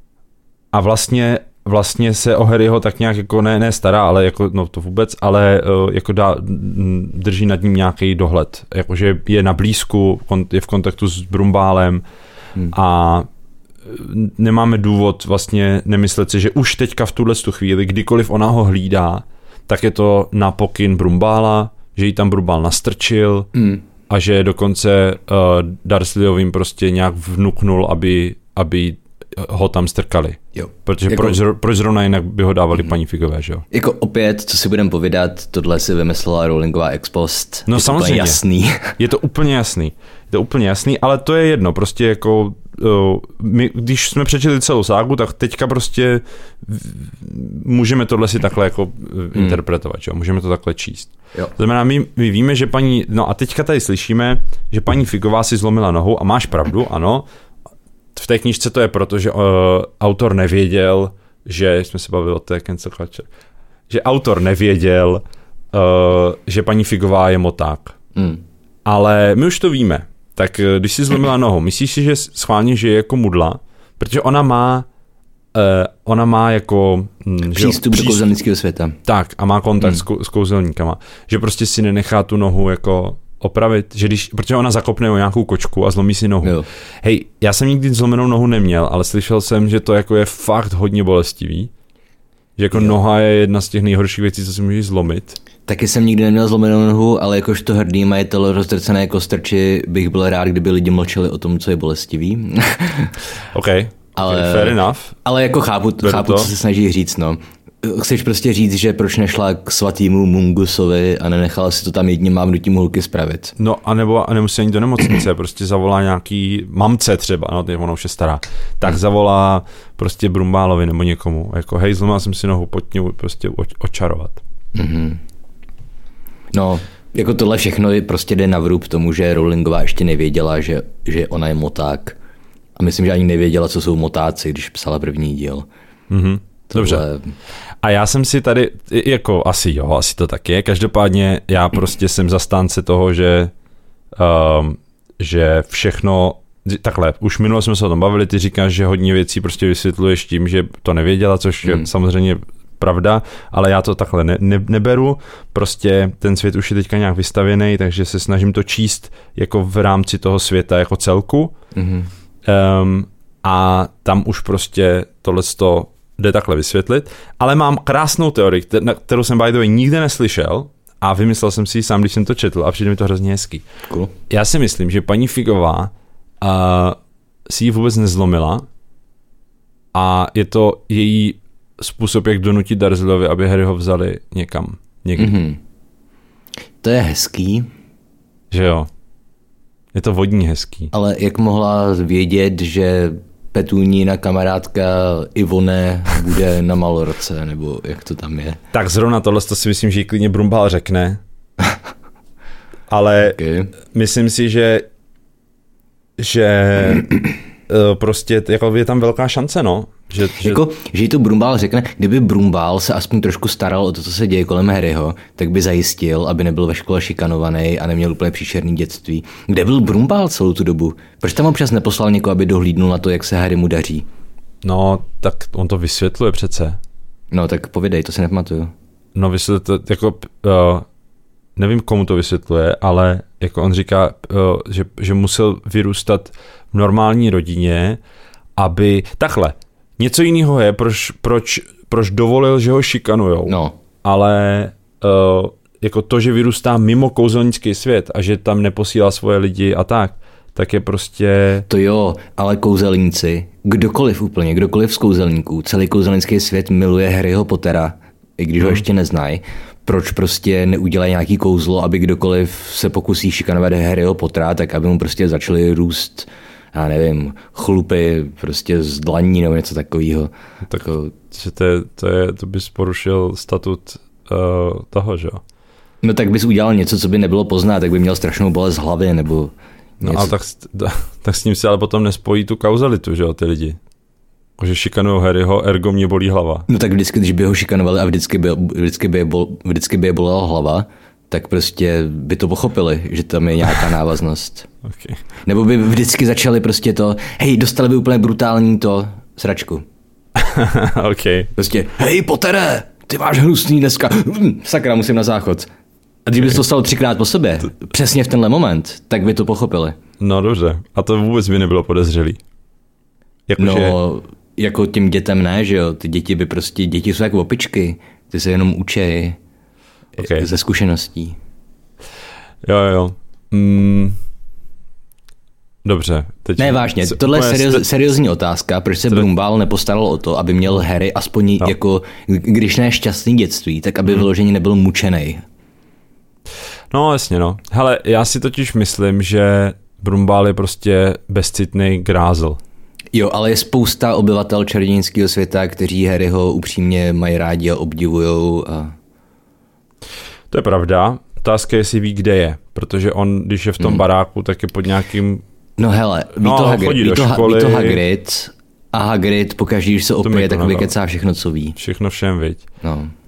Speaker 2: vlastně se o Harryho tak nějak jako ne stará, ale jako, no to vůbec, ale jako drží nad ním nějaký dohled. Jakože je na blízku, je v kontaktu s Brumbálem a nemáme důvod vlastně nemyslet si, že už teďka v tuhle chvíli, kdykoliv ona ho hlídá, tak je to na pokyn Brumbála, že jí tam Brumbál nastrčil a že dokonce Dursleyovým prostě nějak vnuknul, aby ho tam strkali.
Speaker 3: Jo.
Speaker 2: Protože
Speaker 3: jako,
Speaker 2: proč zrovna jinak by ho dávali paní Figové, že jo?
Speaker 3: Jako opět, co si budeme povídat, tohle si vymyslela Rowlingová ex post.
Speaker 2: No samozřejmě.
Speaker 3: Jasný.
Speaker 2: Je to úplně jasný, ale to je jedno, prostě jako my, když jsme přečetli celou ságu, tak teďka prostě můžeme tohle si takhle jako interpretovat, jo? Můžeme to takhle číst.
Speaker 3: Jo.
Speaker 2: To znamená, my víme, že no a teďka tady slyšíme, že paní Figová si zlomila nohu a máš pravdu, ano. V té knížce to je proto, že autor nevěděl, že jsme se bavili o té cancel culture, že autor nevěděl, že paní Figová je moták. Ale my už to víme. Tak když si zlomila nohu, myslíš si, že schválně žije jako mudla? Protože ona má ona má jako...
Speaker 3: Přístup do kouzelnického světa.
Speaker 2: Tak, a má kontakt s kouzelníkama. Že prostě si nenechá tu nohu jako opravit, že protože ona zakopne o nějakou kočku a zlomí si nohu. Jo. Hej, já jsem nikdy zlomenou nohu neměl, ale slyšel jsem, že to jako je fakt hodně bolestivý. Že jako noha je jedna z těch nejhorších věcí, co si můžeš zlomit.
Speaker 3: Taky jsem nikdy neměl zlomenou nohu, ale jakožto hrdý majitel rozdrcené kostrči bych byl rád, kdyby lidi mlčeli o tom, co je bolestivý.
Speaker 2: OK, fair enough.
Speaker 3: Ale jako chápu, co se snaží říct, no. Chceš prostě říct, že proč nešla k svatýmu Mungusovi a nenechala si to tam jedním mávnutím hulky spravit.
Speaker 2: No a nemusí ani do nemocnice, prostě zavolá nějaký mamce třeba, no ona už je stará, tak zavolá prostě Brumbálovi nebo někomu, jako hej, zlomil jsem si nohu, pojď mě prostě očarovat.
Speaker 3: Mm-hmm. No, jako tohle všechno prostě jde na vrub tomu, že Rowlingová ještě nevěděla, že ona je moták. A myslím, že ani nevěděla, co jsou motáci, když psala první díl.
Speaker 2: Mhm. Dobře. A já jsem si tady, jako asi to tak je, každopádně já prostě jsem zastánce toho, že všechno, takhle, už minule jsme se o tom bavili, ty říkáš, že hodně věcí prostě vysvětluješ tím, že to nevěděla, což je samozřejmě pravda, ale já to takhle neberu, prostě ten svět už je teďka nějak vystavěný, takže se snažím to číst jako v rámci toho světa jako celku. Mm-hmm. A tam už prostě tohleto jde takhle vysvětlit, ale mám krásnou teorii, kterou jsem by the way nikde neslyšel a vymyslel jsem si ji sám, když jsem to četl a přijde mi to hrozně hezký.
Speaker 3: Cool.
Speaker 2: Já si myslím, že paní Figová si ji vůbec nezlomila a je to její způsob, jak donutit Dursleyovi, aby Harryho vzali někam. Někdy. Mm-hmm.
Speaker 3: To je hezký.
Speaker 2: Že jo. Je to vodní hezký.
Speaker 3: Ale jak mohla vědět, že Petúnina kamarádka Ivone bude na Malorce, nebo jak to tam je?
Speaker 2: Tak zrovna tohle si myslím, že jí klidně Brumbál řekne. Ale myslím si, že prostě jako je tam velká šance, no. Že
Speaker 3: jí to Brumbál řekne, kdyby Brumbál se aspoň trošku staral o to, co se děje kolem Harryho, tak by zajistil, aby nebyl ve škole šikanovaný a neměl úplně příšerný dětství. Kde byl Brumbál celou tu dobu? Proč tam občas neposlal někoho, aby dohlídnul na to, jak se Harrymu daří?
Speaker 2: No, tak on to vysvětluje přece.
Speaker 3: No, tak povídej, to si nepamatuju.
Speaker 2: No, vysvětluje, jako nevím, komu to vysvětluje, ale jako on říká, že musel vyrůstat v normální rodině, aby... Takhle, něco jiného je, proč dovolil, že ho šikanujou.
Speaker 3: No.
Speaker 2: Ale jako to, že vyrůstá mimo kouzelnický svět a že tam neposílá svoje lidi a tak je prostě...
Speaker 3: To jo, ale kouzelníci, kdokoliv z kouzelníků, celý kouzelnický svět miluje Harryho Pottera, i když ho ještě neznají. Proč prostě neudělají nějaký kouzlo, aby kdokoliv se pokusí šikanovat Harryho Pottera, tak aby mu prostě začaly růst, já nevím, chlupy prostě z dlaní nebo něco takového.
Speaker 2: Tak to bys porušil statut toho, že jo?
Speaker 3: No tak bys udělal něco, co by nebylo poznat, tak by měl strašnou bolest hlavy nebo něco.
Speaker 2: No ale tak s ním se ale potom nespojí tu kauzalitu, že jo, ty lidi. Že šikanujou Harryho, ergo mě bolí hlava.
Speaker 3: No tak vždycky, když by ho šikanovali a vždycky by je bolela hlava, tak prostě by to pochopili, že tam je nějaká návaznost.
Speaker 2: Okay.
Speaker 3: Nebo by vždycky začali prostě to, hej, dostali by úplně brutální to sračku.
Speaker 2: Okay.
Speaker 3: Prostě, hej Pottere, ty máš hnusný dneska, sakra, musím na záchod. A když bys to stalo 3krát po sobě, přesně v tenhle moment, tak by to pochopili.
Speaker 2: No dobře, a to vůbec by nebylo podezřelý.
Speaker 3: Jako těm dětem ne, že jo, ty děti jsou jako opičky, ty se jenom učí ze zkušeností.
Speaker 2: Jo. Dobře. Teď
Speaker 3: ne, vážně, tohle je seriózní otázka, proč se Brumbál nepostaral o to, aby měl Harry aspoň jako, když ne šťastný dětství, tak aby vyloženě nebyl mučenej.
Speaker 2: No jasně, no. Hele, já si totiž myslím, že Brumbál je prostě bezcitnej grázl.
Speaker 3: Jo, ale je spousta obyvatel čarodějnického světa, kteří Harryho upřímně mají rádi a obdivujou.
Speaker 2: To je pravda. Otázka je, jestli ví, kde je. Protože on, když je v tom baráku, tak je pod nějakým...
Speaker 3: No hele, ví to Hagrid a Hagrid pokaždé, když se opije, tak vykecá všechno, co ví.
Speaker 2: Všechno všem, viď.
Speaker 3: No.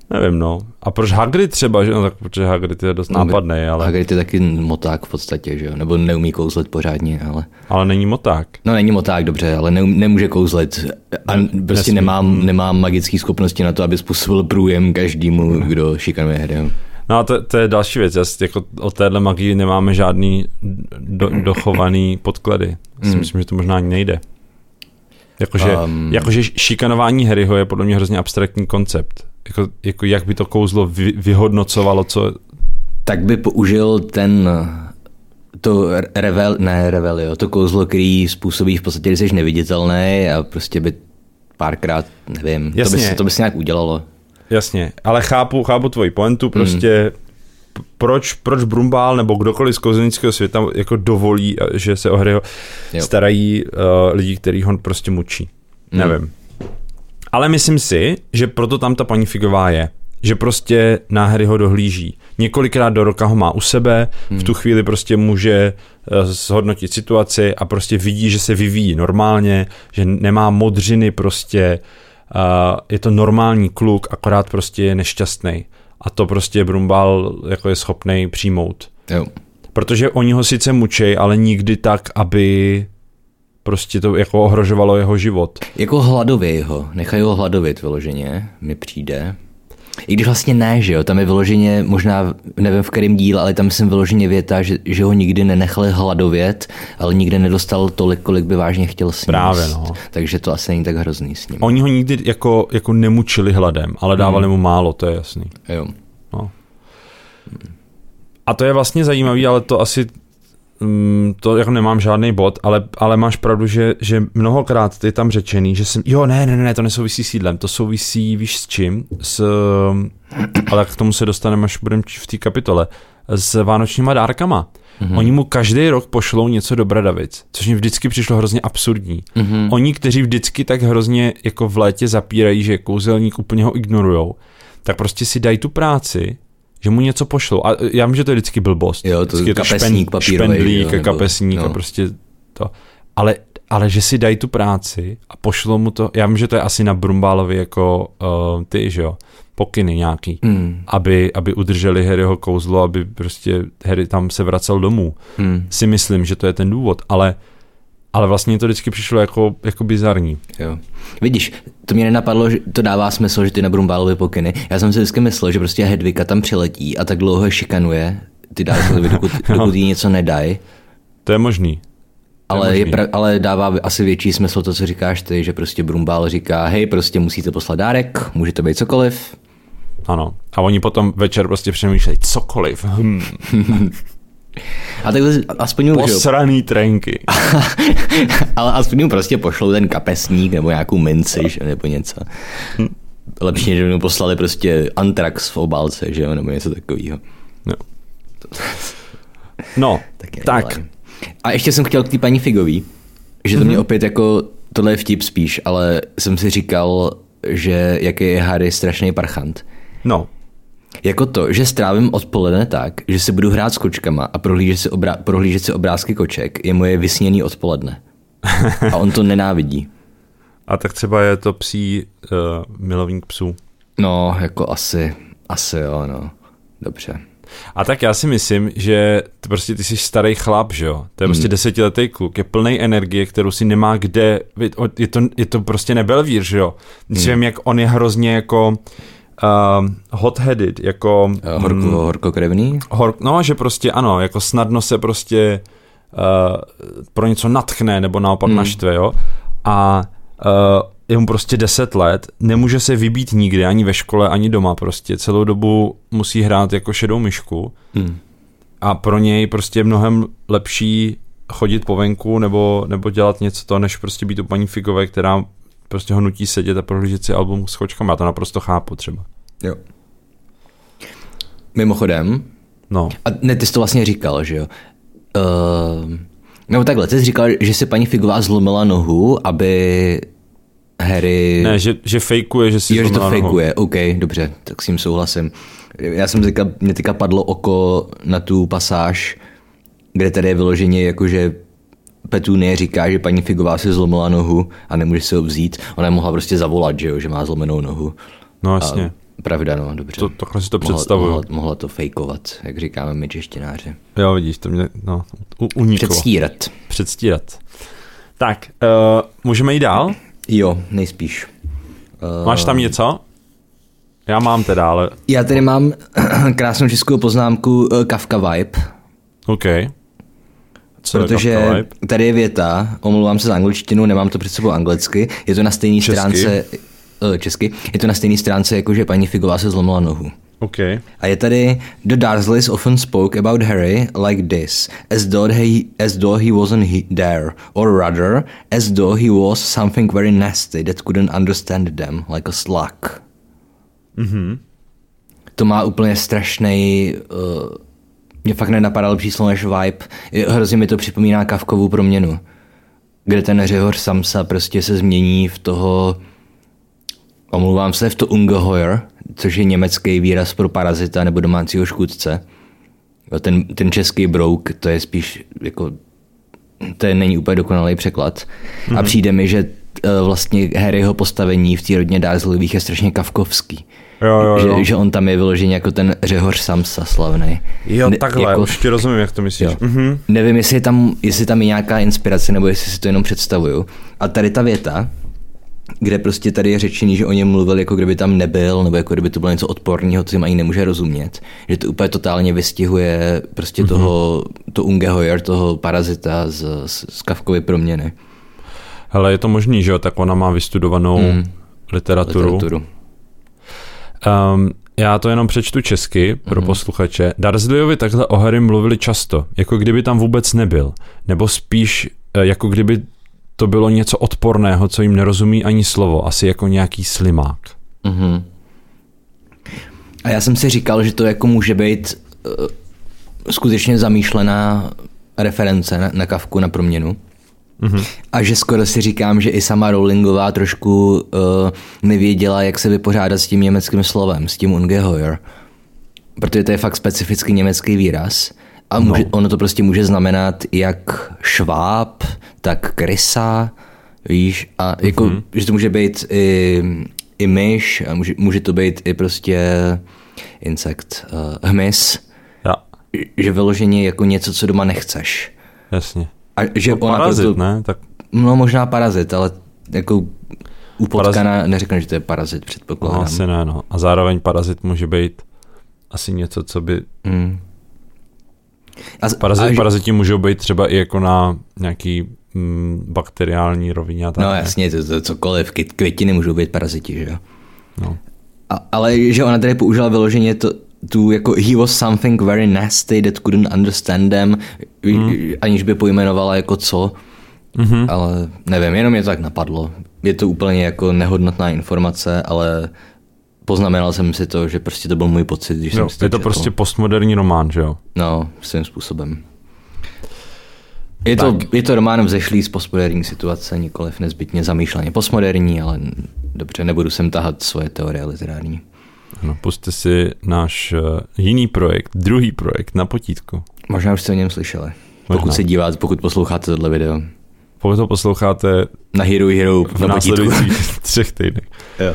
Speaker 2: Nevím, no. A proč Hagrid třeba, že? No tak protože Hagrid je dost nápadnej, ale...
Speaker 3: Hagrid je taky moták v podstatě, že jo? Nebo neumí kouzlet pořádně, ale...
Speaker 2: Ale není moták.
Speaker 3: No není moták, dobře, ale nemůže kouzlet. A prostě nemám magické schopnosti na to, aby způsobil průjem každému, kdo šikanuje Harryho.
Speaker 2: No a to je další věc. Jako o téhle magii nemáme žádný dochovaný podklady. Myslím, že to možná ani nejde. Jakože šikanování Harryho je podle mě hrozně abstraktní koncept. Jako jak by to kouzlo vyhodnocovalo, co...
Speaker 3: Tak by použil to kouzlo, který způsobí v podstatě, když jsi neviditelný a prostě by párkrát, nevím, to by se nějak udělalo.
Speaker 2: Jasně, ale chápu tvoji pointu, prostě proč Brumbál nebo kdokoliv z kouzelnického světa jako dovolí, že se o Harryho starají lidi, kteří ho prostě mučí. Nevím. Ale myslím si, že proto tam ta paní Figová je. Že prostě na Harryho dohlíží. Několikrát do roka ho má u sebe, v tu chvíli prostě může zhodnotit situaci a prostě vidí, že se vyvíjí normálně, že nemá modřiny prostě, je to normální kluk, akorát prostě je nešťastný. A to prostě Brumbál jako je schopnej přijmout.
Speaker 3: Jo.
Speaker 2: Protože oni ho sice mučej, ale nikdy tak, aby prostě to jako ohrožovalo jeho život.
Speaker 3: Jako hladově ho, nechají ho hladovit vyloženě, mi přijde. I když vlastně ne, že jo, tam je vyloženě, možná nevím v kterém díle, ale tam jsem vyloženě věta, že ho nikdy nenechali hladovět, ale nikdy nedostal tolik, kolik by vážně chtěl sníst.
Speaker 2: Právě, no.
Speaker 3: Takže to asi není tak hrozný s ním.
Speaker 2: Oni ho nikdy jako nemučili hladem, ale dávali mu málo, to je jasný.
Speaker 3: Jo.
Speaker 2: No. A to je vlastně zajímavý, ale to asi to jako nemám žádný bod, ale máš pravdu, že mnohokrát je tam řečený, že jsem, ne, to nesouvisí s jídlem, to souvisí, víš s čím, ale k tomu se dostaneme, až budeme v té kapitole, s vánočníma dárkama. Oni mu každý rok pošlou něco do Bradavic, což mi vždycky přišlo hrozně absurdní. Oni, kteří vždycky tak hrozně jako v létě zapírají, že kouzelník úplně ho ignorujou, tak prostě si dají tu práci, že mu něco pošlou. A já vím, že to je vždycky blbost.
Speaker 3: Jo, to je kapesník papírový.
Speaker 2: Špendlík, kapesník a prostě to. Ale že si dají tu práci a pošlou mu to, já vím, že to je asi na Brumbálovi jako že jo, pokyny nějaký, aby udrželi Harryho kouzlo, aby prostě Harry tam se vracel domů. Si myslím, že to je ten důvod, ale vlastně to vždycky přišlo jako bizarní.
Speaker 3: Jo. Vidíš, to mě nenapadlo, že to dává smysl, že ty na Brumbálovi pokyny. Já jsem si vždycky myslel, že prostě Hedvika tam přiletí a tak dlouho je šikanuje, ty dárky, dokud jí něco nedají.
Speaker 2: To je možný.
Speaker 3: Ale dává asi větší smysl to, co říkáš ty, že prostě Brumbál říká, hej, prostě musíte poslat dárek, může to být cokoliv.
Speaker 2: Ano. A oni potom večer prostě přemýšlejí cokoliv.
Speaker 3: A tak aspoň
Speaker 2: posraný trenky.
Speaker 3: Ale aspoň prostě pošlou ten kapesník nebo nějakou minci, nebo něco. Lepší, že mu poslali prostě Antrax v obálce, že jo, nebo něco takového.
Speaker 2: No, tak.
Speaker 3: A ještě jsem chtěl k té paní Figový, že to mě opět jako, tohle je vtip spíš, ale jsem si říkal, že jaký je Harry strašný parchant.
Speaker 2: No.
Speaker 3: Jako to, že strávím odpoledne tak, že si budu hrát s kočkama a prohlížet si obrázky koček, je moje vysněný odpoledne. A on to nenávidí.
Speaker 2: A tak třeba je to psí milovník psů.
Speaker 3: No, jako asi jo, no. Dobře.
Speaker 2: A tak já si myslím, že prostě ty jsi starý chlap, že jo? To je prostě 10letý kluk, je plnej energie, kterou si nemá kde, je to prostě nebelvír, že jo? Vím, jak on je hrozně jako hot-headed, jako...
Speaker 3: Horkokrevný?
Speaker 2: No, že prostě ano, jako snadno se prostě pro něco natchne, nebo naopak naštve, jo? A je mu prostě 10 let, nemůže se vybít nikdy, ani ve škole, ani doma prostě. Celou dobu musí hrát jako šedou myšku a pro něj prostě je mnohem lepší chodit po venku nebo dělat něco to, než prostě být u paní Figové, která prostě ho nutí sedět a prohlížet si album s kočkama. Já to naprosto chápu třeba.
Speaker 3: Jo. Mimochodem,
Speaker 2: no.
Speaker 3: A ne, ty jsi to vlastně říkal, že jo? Nebo takhle, ty jsi říkal, že si paní Figová zlomila nohu, aby Harry...
Speaker 2: Ne, že fejkuje, že si
Speaker 3: zlomila nohu.
Speaker 2: že to fejkuje,
Speaker 3: OK, dobře, tak s tím souhlasím. Já jsem říkal, mě teďka padlo oko na tu pasáž, kde tady je vyloženě jakože Petunie říká, že paní Figová si zlomila nohu a nemůže se ho vzít. Ona mohla prostě zavolat, že má zlomenou nohu.
Speaker 2: No jasně.
Speaker 3: pravda, no, dobře.
Speaker 2: Takhle si to představuju.
Speaker 3: Mohla to fejkovat, jak říkáme my češtináři.
Speaker 2: Jo, vidíš, to mě uniklo.
Speaker 3: Předstírat.
Speaker 2: Tak, můžeme jít dál?
Speaker 3: Jo, nejspíš.
Speaker 2: Máš tam něco? Já mám teda, ale...
Speaker 3: Já tady mám krásnou českou poznámku Kafka vibe.
Speaker 2: OK.
Speaker 3: Protože tady je věta, omlouvám se za angličtinu, nemám to před sebou anglicky, je to na stejné stránce... Česky. Je to na stejné stránce, jako že paní Figová se zlomila nohu.
Speaker 2: Okay.
Speaker 3: A je tady The Dursleys often spoke about Harry like this, as though he wasn't there, or rather, as though he was something very nasty that couldn't understand them, like a slug.
Speaker 2: Mhm.
Speaker 3: To má úplně strašnej... mě fakt nenapadal příslo než vibe. Hrozně mi to připomíná Kafkovu proměnu, kde ten Řehoř Samsa prostě se změní v toho... Omlouvám se, v to Ungeheuer, což je německý výraz pro parazita nebo domácího škůdce. Ten český brouk, to je spíš jako, to není úplně dokonalý překlad. Mm-hmm. A přijde mi, že vlastně Harryho postavení v té rodině Dursleyových je strašně kafkovský.
Speaker 2: Jo.
Speaker 3: Že on tam je vyložený jako ten Řehoř Samsa slavnej.
Speaker 2: Jo, takhle, už ti rozumím, jak to myslíš.
Speaker 3: Mm-hmm. Nevím, jestli tam je nějaká inspirace, nebo jestli si to jenom představuju. A tady ta věta, kde prostě tady je řečený, že o něm mluvil, jako kdyby tam nebyl, nebo jako kdyby to bylo něco odporného, co jim ani nemůže rozumět. Že to úplně totálně vystihuje prostě to Ungeheuer, toho parazita z Kafkovy proměny.
Speaker 2: Hele, je to možný, že jo? Tak ona má vystudovanou literaturu. Já to jenom přečtu česky pro posluchače. Dursleyovi takhle o Harry mluvili často, jako kdyby tam vůbec nebyl. Nebo spíš, jako kdyby to bylo něco odporného, co jim nerozumí ani slovo, asi jako nějaký slimák.
Speaker 3: Mm-hmm. A já jsem si říkal, že to jako může být skutečně zamýšlená reference na Kafku, na proměnu. Mm-hmm. A že skoro si říkám, že i sama Rowlingová trošku nevěděla, jak se vypořádat s tím německým slovem, s tím Ungeheuer. Protože to je fakt specificky německý výraz. A ono to prostě může znamenat jak šváb, tak krysa, víš, a jako, že to může být i myš, a může to být i prostě insekt, hmyz.
Speaker 2: Ja.
Speaker 3: Že vyloženě jako něco, co doma nechceš.
Speaker 2: Jasně.
Speaker 3: A že
Speaker 2: ona parazit, proto, ne? Tak...
Speaker 3: No možná parazit, ale jako u potkana neřekne, že to je parazit, předpokládám.
Speaker 2: No, asi ne, no. A zároveň parazit může být asi něco, co by... Paraziti můžou být třeba i jako na nějaký bakteriální rovině. A tak,
Speaker 3: no jasně, to cokoliv, květiny můžou být paraziti, že jo.
Speaker 2: No.
Speaker 3: Ale že ona tady použila vyloženě tu jako he was something very nasty that couldn't understand them, aniž by pojmenovala jako co, ale nevím, jenom mě to tak napadlo. Je to úplně jako nehodnotná informace, ale poznamenal jsem si to, že prostě to byl můj pocit, když jsem si to
Speaker 2: je to četl. Prostě postmoderní román, že jo?
Speaker 3: No, svým způsobem. Je to román vzešlý z postmoderní situace, nikoliv nezbytně zamýšleně postmoderní, ale dobře, nebudu sem tahat svoje teorie literární.
Speaker 2: No, pusťte si náš jiný projekt, druhý projekt na potítku.
Speaker 3: Možná už jste o něm slyšeli. Pokud posloucháte tohle video.
Speaker 2: Pokud to posloucháte
Speaker 3: na Hero
Speaker 2: v následujících 3 týdnech.
Speaker 3: Jo.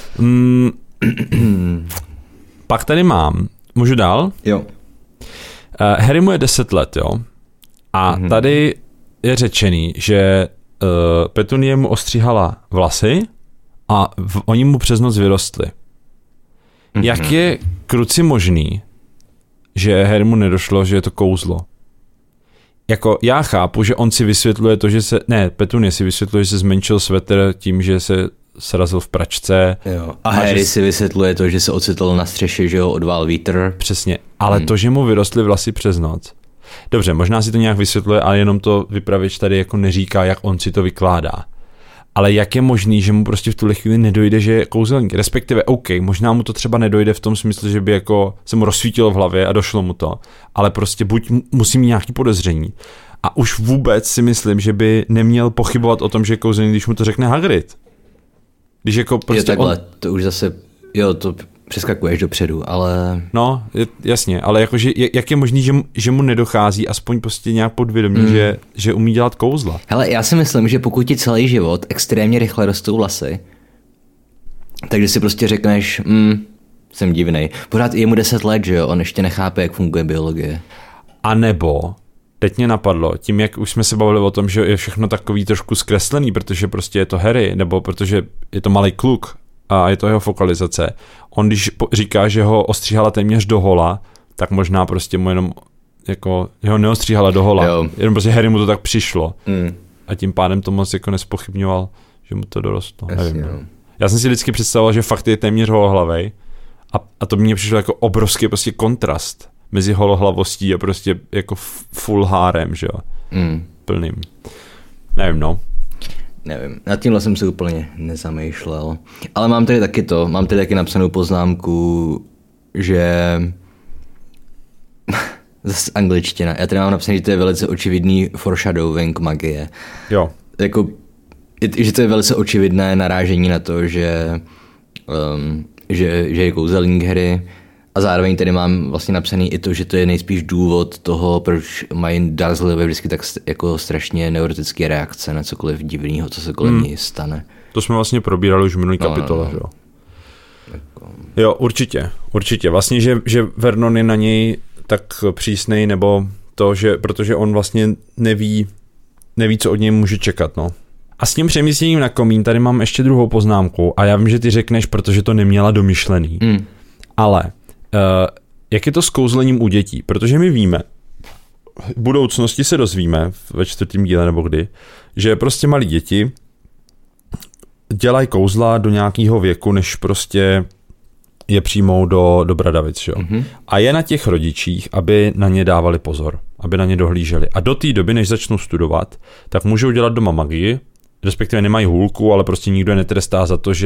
Speaker 2: Pak tady mám, můžu dál?
Speaker 3: Jo.
Speaker 2: Harry mu je 10 let, jo? A tady je řečený, že Petunie mu ostříhala vlasy a oni mu přes noc vyrostly. Jak je kruci možný, že Harry mu nedošlo, že je to kouzlo? Jako já chápu, že on si vysvětluje to, že se... Ne, Petunie si vysvětluje, že se zmenšil svetr tím, že se srazil v pračce.
Speaker 3: Jo. A Harry si vysvětluje to, že se ocitl na střeše, že ho odvál vítr.
Speaker 2: Přesně, ale to, že mu vyrostly vlasy přes noc. Dobře, možná si to nějak vysvětluje, ale jenom to vypravěč tady jako neříká, jak on si to vykládá. Ale jak je možný, že mu prostě v tuhle chvíli nedojde, že je kouzelník? Respektive, OK, možná mu to třeba nedojde v tom smyslu, že by jako se mu rozsvítilo v hlavě a došlo mu to, ale prostě buď musí mít nějaký podezření. A už vůbec si myslím, že by neměl pochybovat o tom, že je kouzelník, když mu to řekne Hagrid. Když jako prostě
Speaker 3: je takhle, to už zase, to přeskakuješ dopředu, ale...
Speaker 2: No, jasně, ale jakože, jak je možný, že mu nedochází aspoň prostě nějak podvědomí, že umí dělat kouzla?
Speaker 3: Hele, já si myslím, že pokud ti celý život extrémně rychle rostou vlasy, takže si prostě řekneš, jsem divnej. Pořád je mu 10 let, že jo, on ještě nechápe, jak funguje biologie.
Speaker 2: A nebo, teď mě napadlo, tím, jak už jsme se bavili o tom, že je všechno takový trošku zkreslený, protože prostě je to Harry, nebo protože je to malý kluk a je to jeho fokalizace. On když říká, že ho ostříhala téměř do hola, tak možná prostě mu jenom jako, jeho neostříhala do hola, jenom prostě Harry mu to tak přišlo. A tím pádem to moc jako nespochybňoval, že mu to dorostlo.
Speaker 3: Jasně,
Speaker 2: nevím. No. Já jsem si vždycky představoval, že fakt je téměř holohlavej a to mě přišlo jako obrovský prostě kontrast mezi holohlavostí a prostě jako full hárem, že jo. Plným. Nevím, no.
Speaker 3: Nevím, nad tímhle jsem se úplně nezamýšlel. Ale mám tady taky napsanou poznámku, že zase angličtina. Já tady mám napsaný, že to je velice očividný foreshadowing magie.
Speaker 2: Jo.
Speaker 3: Jako, že to je velice očividné narážení na to, že je kouzelník Harry. A zároveň tady mám vlastně napsaný i to, že to je nejspíš důvod toho, proč mají Dursleyovi vždycky tak jako strašně neurotické reakce na cokoliv divného, co se kolem něj stane.
Speaker 2: To jsme vlastně probírali už v minulý kapitole, jo. Jo, určitě. Vlastně, že Vernon je na něj tak přísnej, nebo to, že protože on vlastně neví, co od něj může čekat, no. A s tím přemístěním na komín tady mám ještě druhou poznámku a já vím, že ty řekneš, protože to neměla domyšlený. Ale jak je to s kouzlením u dětí? Protože my víme, v budoucnosti se dozvíme, ve 4. díle nebo kdy, že prostě malí děti dělají kouzla do nějakého věku, než prostě je přijmou do bradavic. Jo? A je na těch rodičích, aby na ně dávali pozor, aby na ně dohlíželi. A do té doby, než začnou studovat, tak můžou dělat doma magii, respektive nemají hůlku, ale prostě nikdo je netrestá za to,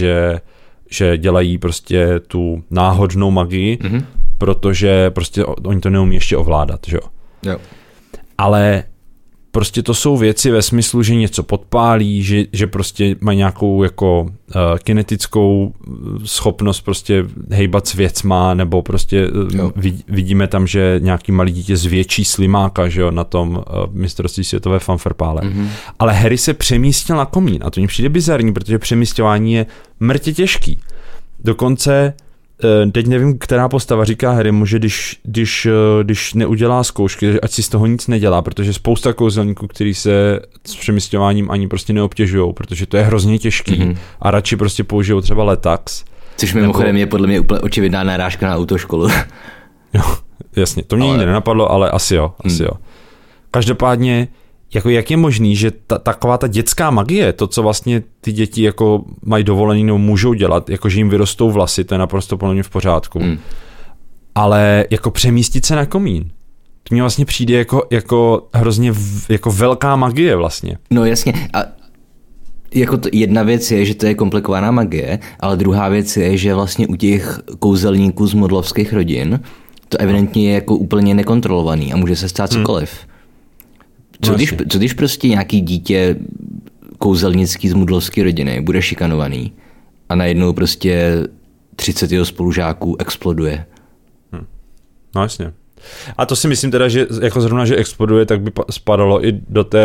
Speaker 2: že dělají prostě tu náhodnou magii, protože prostě oni to neumí ještě ovládat, že jo. Ale prostě to jsou věci ve smyslu, že něco podpálí, že prostě mají nějakou jako kinetickou schopnost prostě hejbat s věcma, nebo prostě vidíme tam, že nějaký malý dítě zvětší slimáka, že jo, na tom mistrovství světové fanfarpále. Ale Harry se přemístil na komín a to mi přijde bizarní, protože přemísťování je mrtě těžký. Dokonce teď nevím, která postava říká Harrymu, že když neudělá zkoušky, ať si z toho nic nedělá, protože spousta kouzelníků, kteří se s přemísťováním ani prostě neobtěžujou, protože to je hrozně těžký a radši prostě použijou třeba Letax. Což
Speaker 3: mimochodem je podle mě úplně očividná narážka na autoškolu.
Speaker 2: Jo, jasně, to mě nikdy nenapadlo, ale asi jo. Každopádně, jako jak je možný, že taková ta dětská magie, to, co vlastně ty děti jako mají dovolený nebo můžou dělat, jako že jim vyrostou vlasy, to je naprosto podle mě v pořádku. Ale jako přemístit se na komín, to mně vlastně přijde jako hrozně jako velká magie vlastně.
Speaker 3: No jasně, a jako jedna věc je, že to je komplikovaná magie, ale druhá věc je, že vlastně u těch kouzelníků z modlovských rodin to evidentně je jako úplně nekontrolovaný a může se stát cokoliv. Co když prostě nějaký dítě kouzelnický z mudlovské rodiny bude šikanovaný a najednou prostě 30 jeho spolužáků exploduje?
Speaker 2: No jasně. A to si myslím teda, že jako zrovna, že exploduje, tak by spadalo i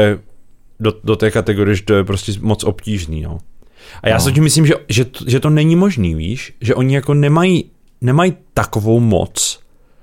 Speaker 2: do té kategorie, že to je prostě moc obtížný. No. A já si tím myslím, že to není možný, víš? Že oni jako nemají takovou moc.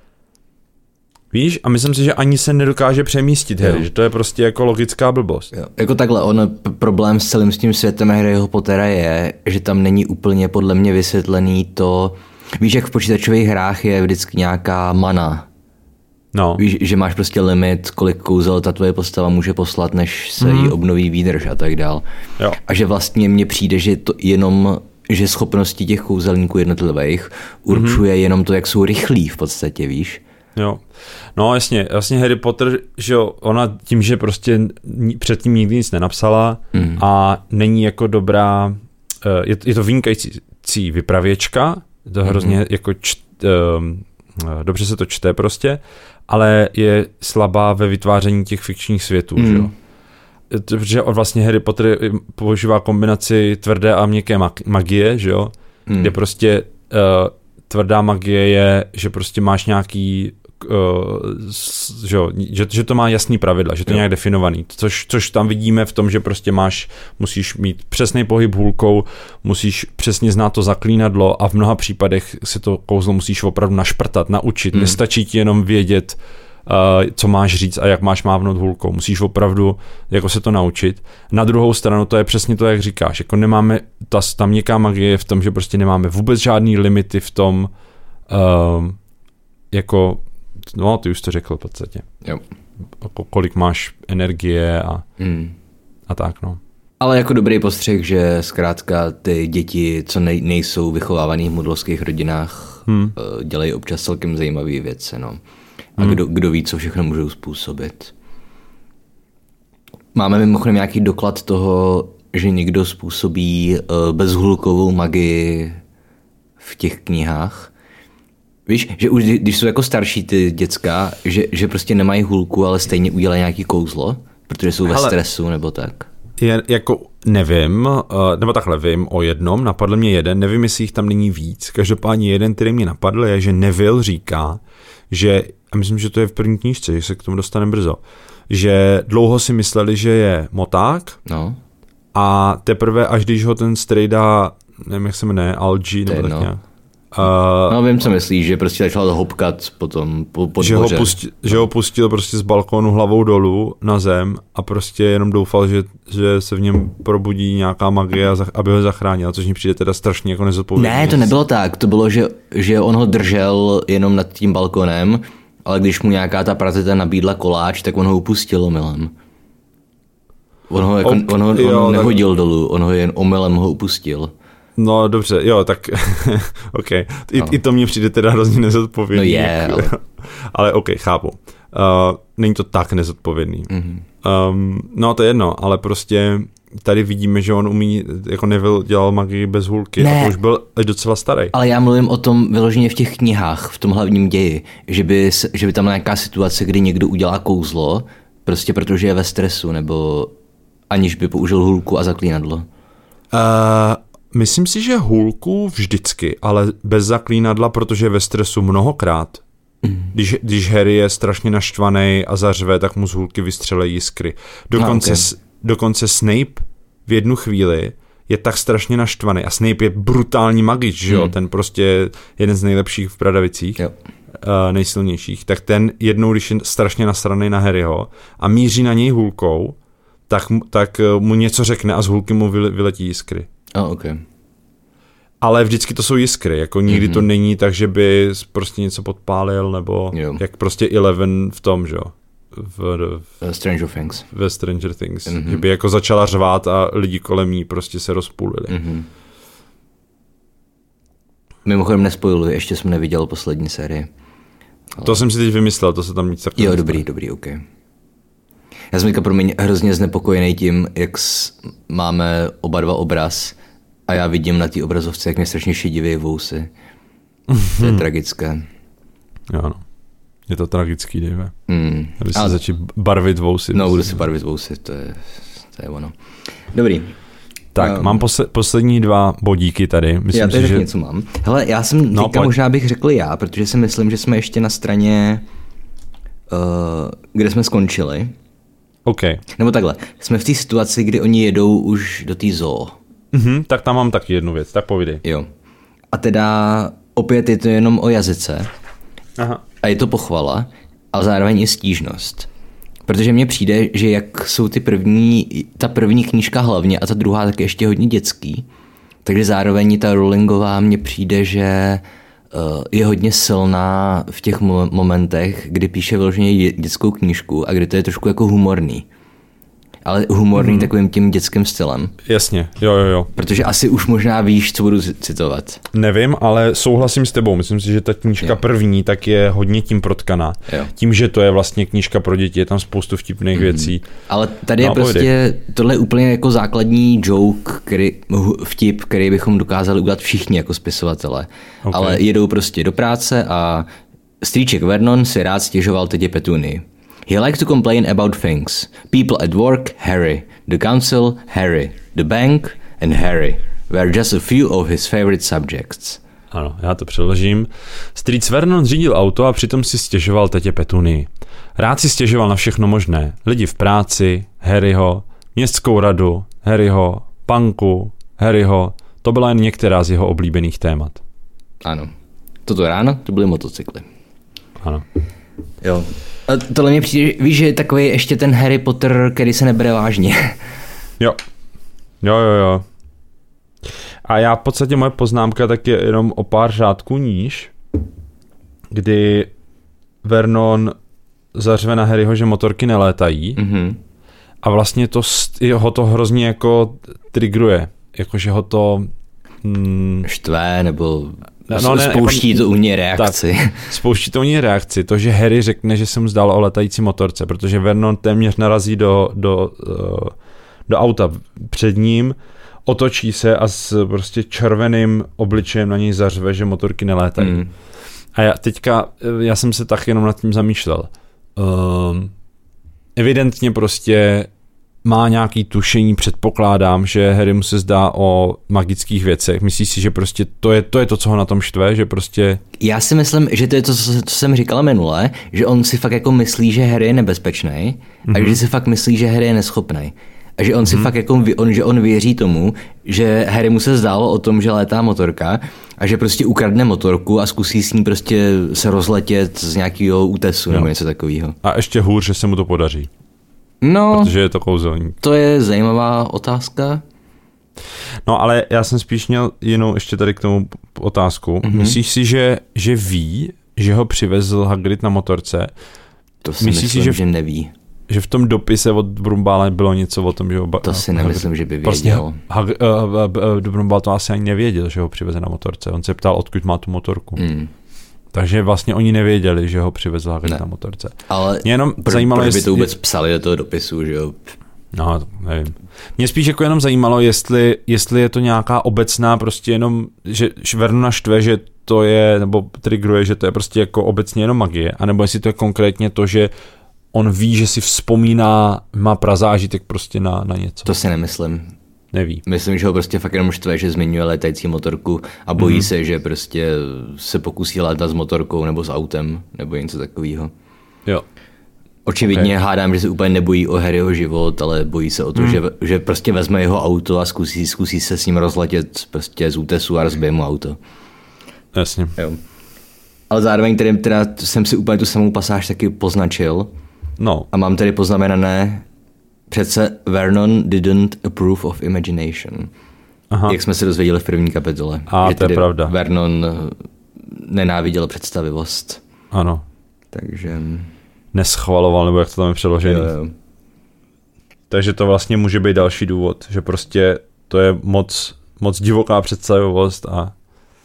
Speaker 2: Víš? A myslím si, že ani se nedokáže přemístit Harry, že to je prostě jako logická blbost.
Speaker 3: Jo. Jako takhle, problém s celým s tím světem Harryho Pottera je, že tam není úplně podle mě vysvětlený to, víš, jak v počítačových hrách je vždycky nějaká mana.
Speaker 2: No.
Speaker 3: Víš, že máš prostě limit, kolik kouzel ta tvoje postava může poslat, než se jí obnoví výdrž a tak dál.
Speaker 2: Jo.
Speaker 3: A že vlastně mně přijde, že to jenom, že schopnosti těch kouzelníků jednotlivých určuje jenom to, jak jsou rychlí v podstatě, víš?
Speaker 2: Jo. No jasně, vlastně Harry Potter, že ona tím, že prostě předtím nikdy nic nenapsala a není jako dobrá, je to vynikající vypravěčka, to hrozně jako dobře se to čte prostě, ale je slabá ve vytváření těch fikčních světů, že jo. Protože vlastně Harry Potter používá kombinaci tvrdé a měkké magie, že jo, kde prostě tvrdá magie je, že prostě máš nějaký že to má jasný pravidla, že to je nějak definovaný, což tam vidíme v tom, že prostě musíš mít přesný pohyb hůlkou, musíš přesně znát to zaklínadlo a v mnoha případech si to kouzlo musíš opravdu našprtat, naučit, nestačí ti jenom vědět, co máš říct a jak máš mávnout hůlkou. Musíš opravdu jako se to naučit. Na druhou stranu to je přesně to, jak říkáš. Jako nemáme, ta měkká magie je v tom, že prostě nemáme vůbec žádný limity v tom, jako, no ty už to řekl v podstatě.
Speaker 3: Jo.
Speaker 2: Kolik máš energie a tak, no.
Speaker 3: Ale jako dobrý postřeh, že zkrátka ty děti, co nejsou vychovávaný v mudlovských rodinách, dělají občas celkem zajímavé věci, no. A kdo ví, co všechno můžou způsobit. Máme mimochodem nějaký doklad toho, že někdo způsobí bezhulkovou magii v těch knihách. Víš, že už když jsou jako starší ty děcka, že prostě nemají hůlku, ale stejně udělají nějaký kouzlo, protože jsou ve stresu nebo tak.
Speaker 2: Jako nevím, nebo takhle vím o jednom, napadl mě jeden, nevím, jestli jich tam není víc. Každopádně jeden, který mě napadl, je, že Neville říká, že, a myslím, že to je v první knížce, že se k tomu dostaneme brzo, že dlouho si mysleli, že je moták,
Speaker 3: no. A
Speaker 2: teprve až když ho ten strejda, nevím, jak se jmenuje, Algie, nebo tak nějak.
Speaker 3: No vím, co myslíš, že prostě začal hopkat potom po dvoře.
Speaker 2: Že ho pustil prostě z balkónu hlavou dolů na zem a prostě jenom doufal, že se v něm probudí nějaká magie, aby ho zachránila, což mi přijde teda strašně jako nezodpovědný.
Speaker 3: Ne, to nebylo tak, to bylo, že on ho držel jenom nad tím balkonem, ale když mu nějaká ta prateta nabídla koláč, tak on ho upustil omylem. On ho nehodil dolů, on ho jen omylem ho upustil.
Speaker 2: No dobře, jo, tak OK. I to mně přijde teda hrozně nezodpovědný.
Speaker 3: No je,
Speaker 2: ale OK, chápu. Není to tak nezodpovědný. No to je jedno, ale prostě tady vidíme, že on umí, jako Neville dělal magii bez hůlky a to už byl docela starý.
Speaker 3: Ale já mluvím o tom vyloženě v těch knihách, v tom hlavním ději, že by tam nějaká situace, kdy někdo udělá kouzlo, prostě protože je ve stresu, nebo aniž by použil hůlku a zaklínadlo.
Speaker 2: Myslím si, že hůlku vždycky, ale bez zaklínadla, protože je ve stresu mnohokrát. Když Harry je strašně naštvaný a zařve, tak mu z hůlky vystřelejí jiskry. Dokonce Snape v jednu chvíli je tak strašně naštvaný a Snape je brutální magič, že jo? Ten prostě jeden z nejlepších v Bradavicích, nejsilnějších, tak ten jednou, když je strašně nasranej na Harryho a míří na něj hůlkou, tak mu něco řekne a z hůlky mu vyletí jiskry.
Speaker 3: Okay.
Speaker 2: Ale vždycky to jsou jiskry, jako nikdy to není tak, že by prostě něco podpálil, nebo jak prostě Eleven v tom, že jo?
Speaker 3: Stranger Things.
Speaker 2: Ve Stranger Things. Že by jako začala řvát a lidi kolem ní prostě se rozpůlili.
Speaker 3: Mimochodem nespojuji, ještě jsem neviděl poslední sérii.
Speaker 2: Ale... To jsem si teď vymyslel, to se tam nic takového.
Speaker 3: Jo, dobrý, OK. Já jsem promiň hrozně znepokojený tím, jak máme oba dva obraz a já vidím na té obrazovce, jak mě strašně šedivějí vousy. To je tragické.
Speaker 2: Jo, no. Je to tragický, Dave. Aby se začít barvit vousy.
Speaker 3: No, budu si barvit vousy, to je ono. Dobrý.
Speaker 2: Tak, mám poslední 2 bodíky tady. Myslím,
Speaker 3: já tady něco mám. Hele, já jsem možná bych řekl já, protože si myslím, že jsme ještě na straně, kde jsme skončili.
Speaker 2: OK.
Speaker 3: Nebo takhle, jsme v té situaci, kdy oni jedou už do té zoo.
Speaker 2: Tak tam mám taky jednu věc, tak povídej.
Speaker 3: Jo. A teda opět je to jenom o jazyce.
Speaker 2: Aha.
Speaker 3: A je to pochvala, ale zároveň i stížnost. Protože mně přijde, že jak jsou ta první knížka hlavně a ta druhá taky ještě hodně dětský, takže zároveň ta Rowlingová mně přijde, že je hodně silná v těch momentech, kdy píše vyloženě dětskou knížku a kdy to je trošku jako humorný. Ale humorný takovým tím dětským stylem.
Speaker 2: Jasně, jo.
Speaker 3: Protože asi už možná víš, co budu citovat.
Speaker 2: Nevím, ale souhlasím s tebou. Myslím si, že ta knížka první tak je hodně tím protkaná. Jo. Tím, že to je vlastně knížka pro děti, je tam spoustu vtipných věcí.
Speaker 3: Ale tady je prostě, tohle je úplně jako základní vtip, který bychom dokázali udělat všichni jako spisovatelé. Okay. Ale jedou prostě do práce a strýček Vernon si rád stěžoval tetě Petunii. He liked to complain about things. People at work, Harry. The council, Harry. The bank and Harry were just a few of his favorite subjects.
Speaker 2: Ano, já to přeložím. Strýc Vernon řídil auto a přitom si stěžoval tetě Petunii. Rád si stěžoval na všechno možné. Lidi v práci, Harryho, městskou radu, Harryho, panku, Harryho. To byla jen některá z jeho oblíbených témat.
Speaker 3: Ano. Toto ráno to byly motocykly.
Speaker 2: Ano.
Speaker 3: Jo. A tohle mě přijde, víš, že je takový ještě ten Harry Potter, který se nebere vážně.
Speaker 2: Jo. A já v podstatě moje poznámka tak je jenom o pár řádků níž, kdy Vernon zařve na Harryho, že motorky nelétají a vlastně ho to hrozně jako trigruje, jakože ho to
Speaker 3: štve nebo spouští to u něj reakci.
Speaker 2: Tak, spouští to u něj reakci, to, že Harry řekne, že se mu zdálo o letající motorce, protože Vernon téměř narazí do auta před ním, otočí se a s prostě červeným obličejem na něj zařve, že motorky nelétají. A já jsem se tak jenom nad tím zamýšlel. Evidentně prostě má nějaký tušení, předpokládám, že Harry mu se zdá o magických věcech. Myslíš si, že prostě to je to, co ho na tom štve, že prostě... Já
Speaker 3: si myslím, že to je to, co jsem říkala minule, že on si fakt jako myslí, že Harry je nebezpečný a že si fakt myslí, že Harry je neschopný. A že on si fakt jako, že on věří tomu, že Harry mu se zdálo o tom, že létá motorka a že prostě ukradne motorku a zkusí s ní prostě se rozletět z nějakého útesu nebo něco takového.
Speaker 2: A ještě hůř, že se mu to podaří.
Speaker 3: No,
Speaker 2: protože je to kouzelník.
Speaker 3: To je zajímavá otázka.
Speaker 2: No, ale já jsem spíš měl jinou ještě tady k tomu otázku. Myslíš si, že ví, že ho přivezl Hagrid na motorce?
Speaker 3: To si myslím, že neví.
Speaker 2: Že v tom dopise od Brumbála bylo něco o tom, že ho...
Speaker 3: To si nemyslím, že by věděl.
Speaker 2: Prostě Brumbál to asi ani nevěděl, že ho přiveze na motorce. On se ptal, odkud má tu motorku. Takže vlastně oni nevěděli, že ho přivezl Hagrid na motorce.
Speaker 3: Ale proč by to vůbec psali do toho dopisu, že jo?
Speaker 2: No, nevím. Mě spíš jako jenom zajímalo, jestli je to nějaká obecná prostě jenom, že Vernona štve, že to je, nebo trigruje, že to je prostě jako obecně jenom magie, anebo jestli to je konkrétně to, že on ví, že si vzpomíná, má prazážitek prostě na něco.
Speaker 3: To si nemyslím.
Speaker 2: Neví.
Speaker 3: Myslím, že ho prostě fakt jenom štve, že zmiňuje létající motorku a bojí se, že prostě se pokusí létat s motorkou nebo s autem, nebo něco takového.
Speaker 2: Jo.
Speaker 3: Očividně hádám, že se úplně nebojí o Harryho život, ale bojí se o to, že prostě vezme jeho auto a zkusí se s ním rozletět prostě z útesu a rozbije mu auto.
Speaker 2: Jasně.
Speaker 3: Jo. Ale zároveň teda jsem si úplně tu samou pasáž taky poznačil.
Speaker 2: No.
Speaker 3: A mám tady poznamenané přece Vernon didn't approve of imagination. Aha. Jak jsme se dozvěděli v první kapitole.
Speaker 2: A to je pravda.
Speaker 3: Vernon nenáviděl představivost.
Speaker 2: Ano.
Speaker 3: Takže...
Speaker 2: neschvaloval, nebo jak to tam je přeložený.
Speaker 3: Jo.
Speaker 2: Takže to vlastně může být další důvod, že prostě to je moc divoká představivost a...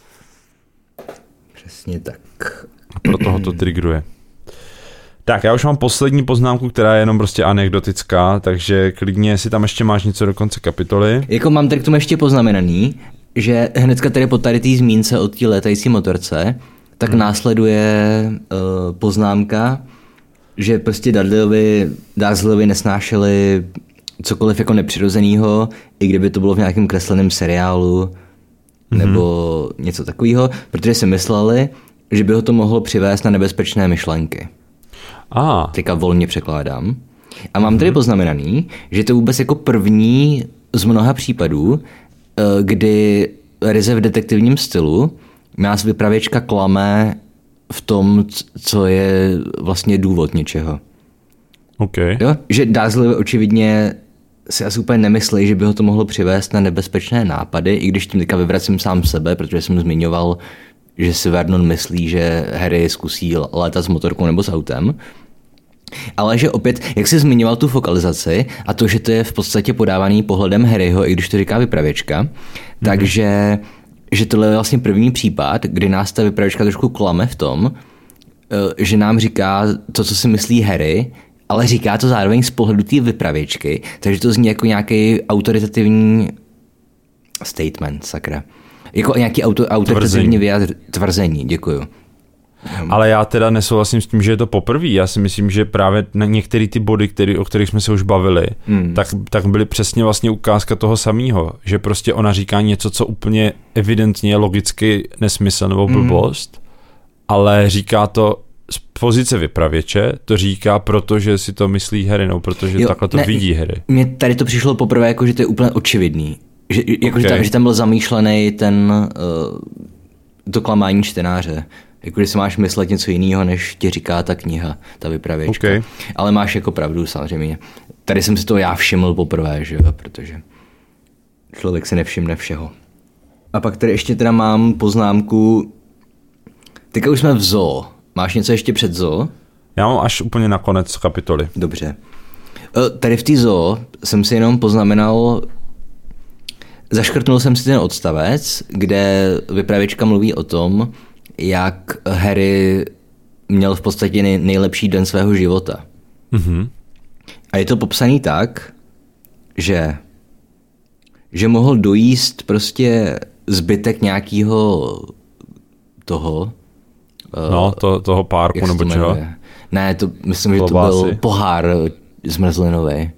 Speaker 3: Přesně tak.
Speaker 2: A proto ho to trigruje. Tak, já už mám poslední poznámku, která je jenom prostě anekdotická, takže klidně, jestli tam ještě máš něco do konce kapitoly.
Speaker 3: Jako mám tady k tomu ještě poznamenaný, že hnedka tady po tady té zmínce o té létající motorce, tak následuje poznámka, že prostě Dursleyovi nesnášeli cokoliv jako nepřirozenýho, i kdyby to bylo v nějakém kresleném seriálu nebo něco takového, protože si mysleli, že by ho to mohlo přivést na nebezpečné myšlenky. Teďka volně překládám. A mám tady poznamenaný, že to vůbec jako první z mnoha případů, kdy ryze v detektivním stylu nás vypravěčka klame v tom, co je vlastně důvod něčeho.
Speaker 2: Okay.
Speaker 3: Jo? Že Dursley očividně si asi úplně nemyslí, že by ho to mohlo přivést na nebezpečné nápady, i když tím teďka vyvracím sám sebe, protože jsem zmiňoval, že si Vernon myslí, že Harry zkusí létat s motorkou nebo s autem. Ale že opět, jak jsi zmiňoval tu fokalizaci a to, že to je v podstatě podávaný pohledem Harryho, i když to říká vypravěčka, takže že tohle je vlastně první případ, kdy nás ta vypravěčka trošku klame v tom, že nám říká to, co si myslí Harry, ale říká to zároveň z pohledu té vypravěčky, takže to zní jako nějaký autoritativní statement, sakra. Jako nějaký autoritativní tvrzení, děkuju.
Speaker 2: Ale já teda nesouhlasím s tím, že je to poprvé. Já si myslím, že právě na některé ty body, o kterých jsme se už bavili, tak byly přesně vlastně ukázka toho samého, že prostě ona říká něco, co úplně evidentně je logicky nesmysl nebo blbost, ale říká to z pozice vypravěče, to říká, protože si to myslí Harry, no, protože takhle to vidí Harry.
Speaker 3: Mně tady to přišlo poprvé, jako, že to je úplně očividný. Že tam byl zamýšlený to klamání čtenáře. Jako, že si máš myslet něco jiného, než ti říká ta kniha, ta vypravěčka.
Speaker 2: Okay.
Speaker 3: Ale máš jako pravdu samozřejmě. Tady jsem si to já všiml poprvé, že jo, protože člověk si nevšimne všeho. A pak tady ještě teda mám poznámku, teďka už jsme v zoo. Máš něco ještě před zoo?
Speaker 2: Já mám až úplně na konec kapitoly.
Speaker 3: Dobře. Tady v té zoo jsem si jenom poznamenal, zaškrtnul jsem si ten odstavec, kde vypravěčka mluví o tom, jak Harry měl v podstatě nejlepší den svého života.
Speaker 2: Mm-hmm. A
Speaker 3: je to popsaný tak, že mohl dojíst prostě zbytek nějakého toho...
Speaker 2: toho párku nebo čeho?
Speaker 3: Ne, myslím, že to byl pohár zmrzlinový.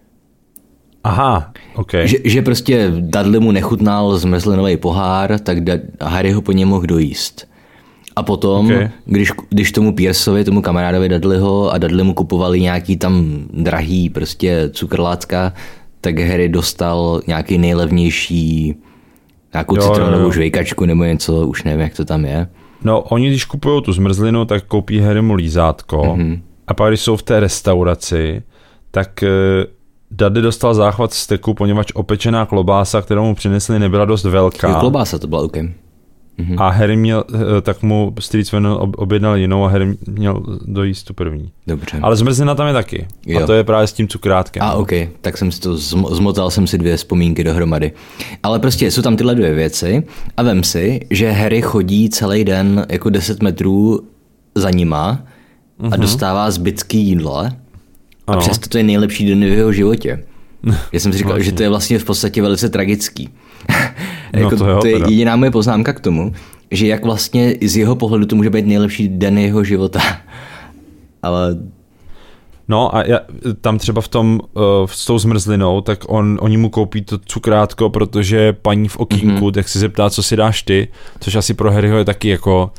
Speaker 2: Aha, ok.
Speaker 3: Že prostě Dudley mu nechutnal zmrzlinový pohár, tak Harry ho po něm mohl dojíst. A potom, když tomu Pierceovi, tomu kamarádovi Dudleyho a Dudley mu kupovali nějaký tam drahý prostě cukrlácka, tak Harry dostal nějaký nejlevnější nějakou citronovou žvejkačku nebo něco, už nevím, jak to tam je.
Speaker 2: No, oni když kupují tu zmrzlinu, tak koupí Harrymu lízátko a pak když jsou v té restauraci, tak Dudley dostal záchvat steku, poněvadž opečená klobása, kterou mu přinesli, nebyla dost velká.
Speaker 3: Klobása to byla OK.
Speaker 2: A Harry tak mu strýc objednal jinou a Harry měl dojíst tu první.
Speaker 3: Dobře.
Speaker 2: Ale zmrzlina tam je taky. Jo. A to je právě s tím cukrátkem.
Speaker 3: OK, tak jsem si to zmotal jsem si dvě vzpomínky dohromady. Ale prostě jsou tam tyhle dvě věci a vem si, že Harry chodí celý den jako 10 metrů za nima a dostává zbytky jídla a přesto to je nejlepší den v jeho životě. Já jsem si říkal, že to je vlastně v podstatě velice tragický. Jako to je jediná moje poznámka k tomu, že jak vlastně z jeho pohledu to může být nejlepší den jeho života. Ale...
Speaker 2: No a tam třeba s tou zmrzlinou, tak oni mu koupí to cukrátko, protože paní v okýnku, tak si zeptá, co si dáš ty, což asi pro Harryho je taky jako,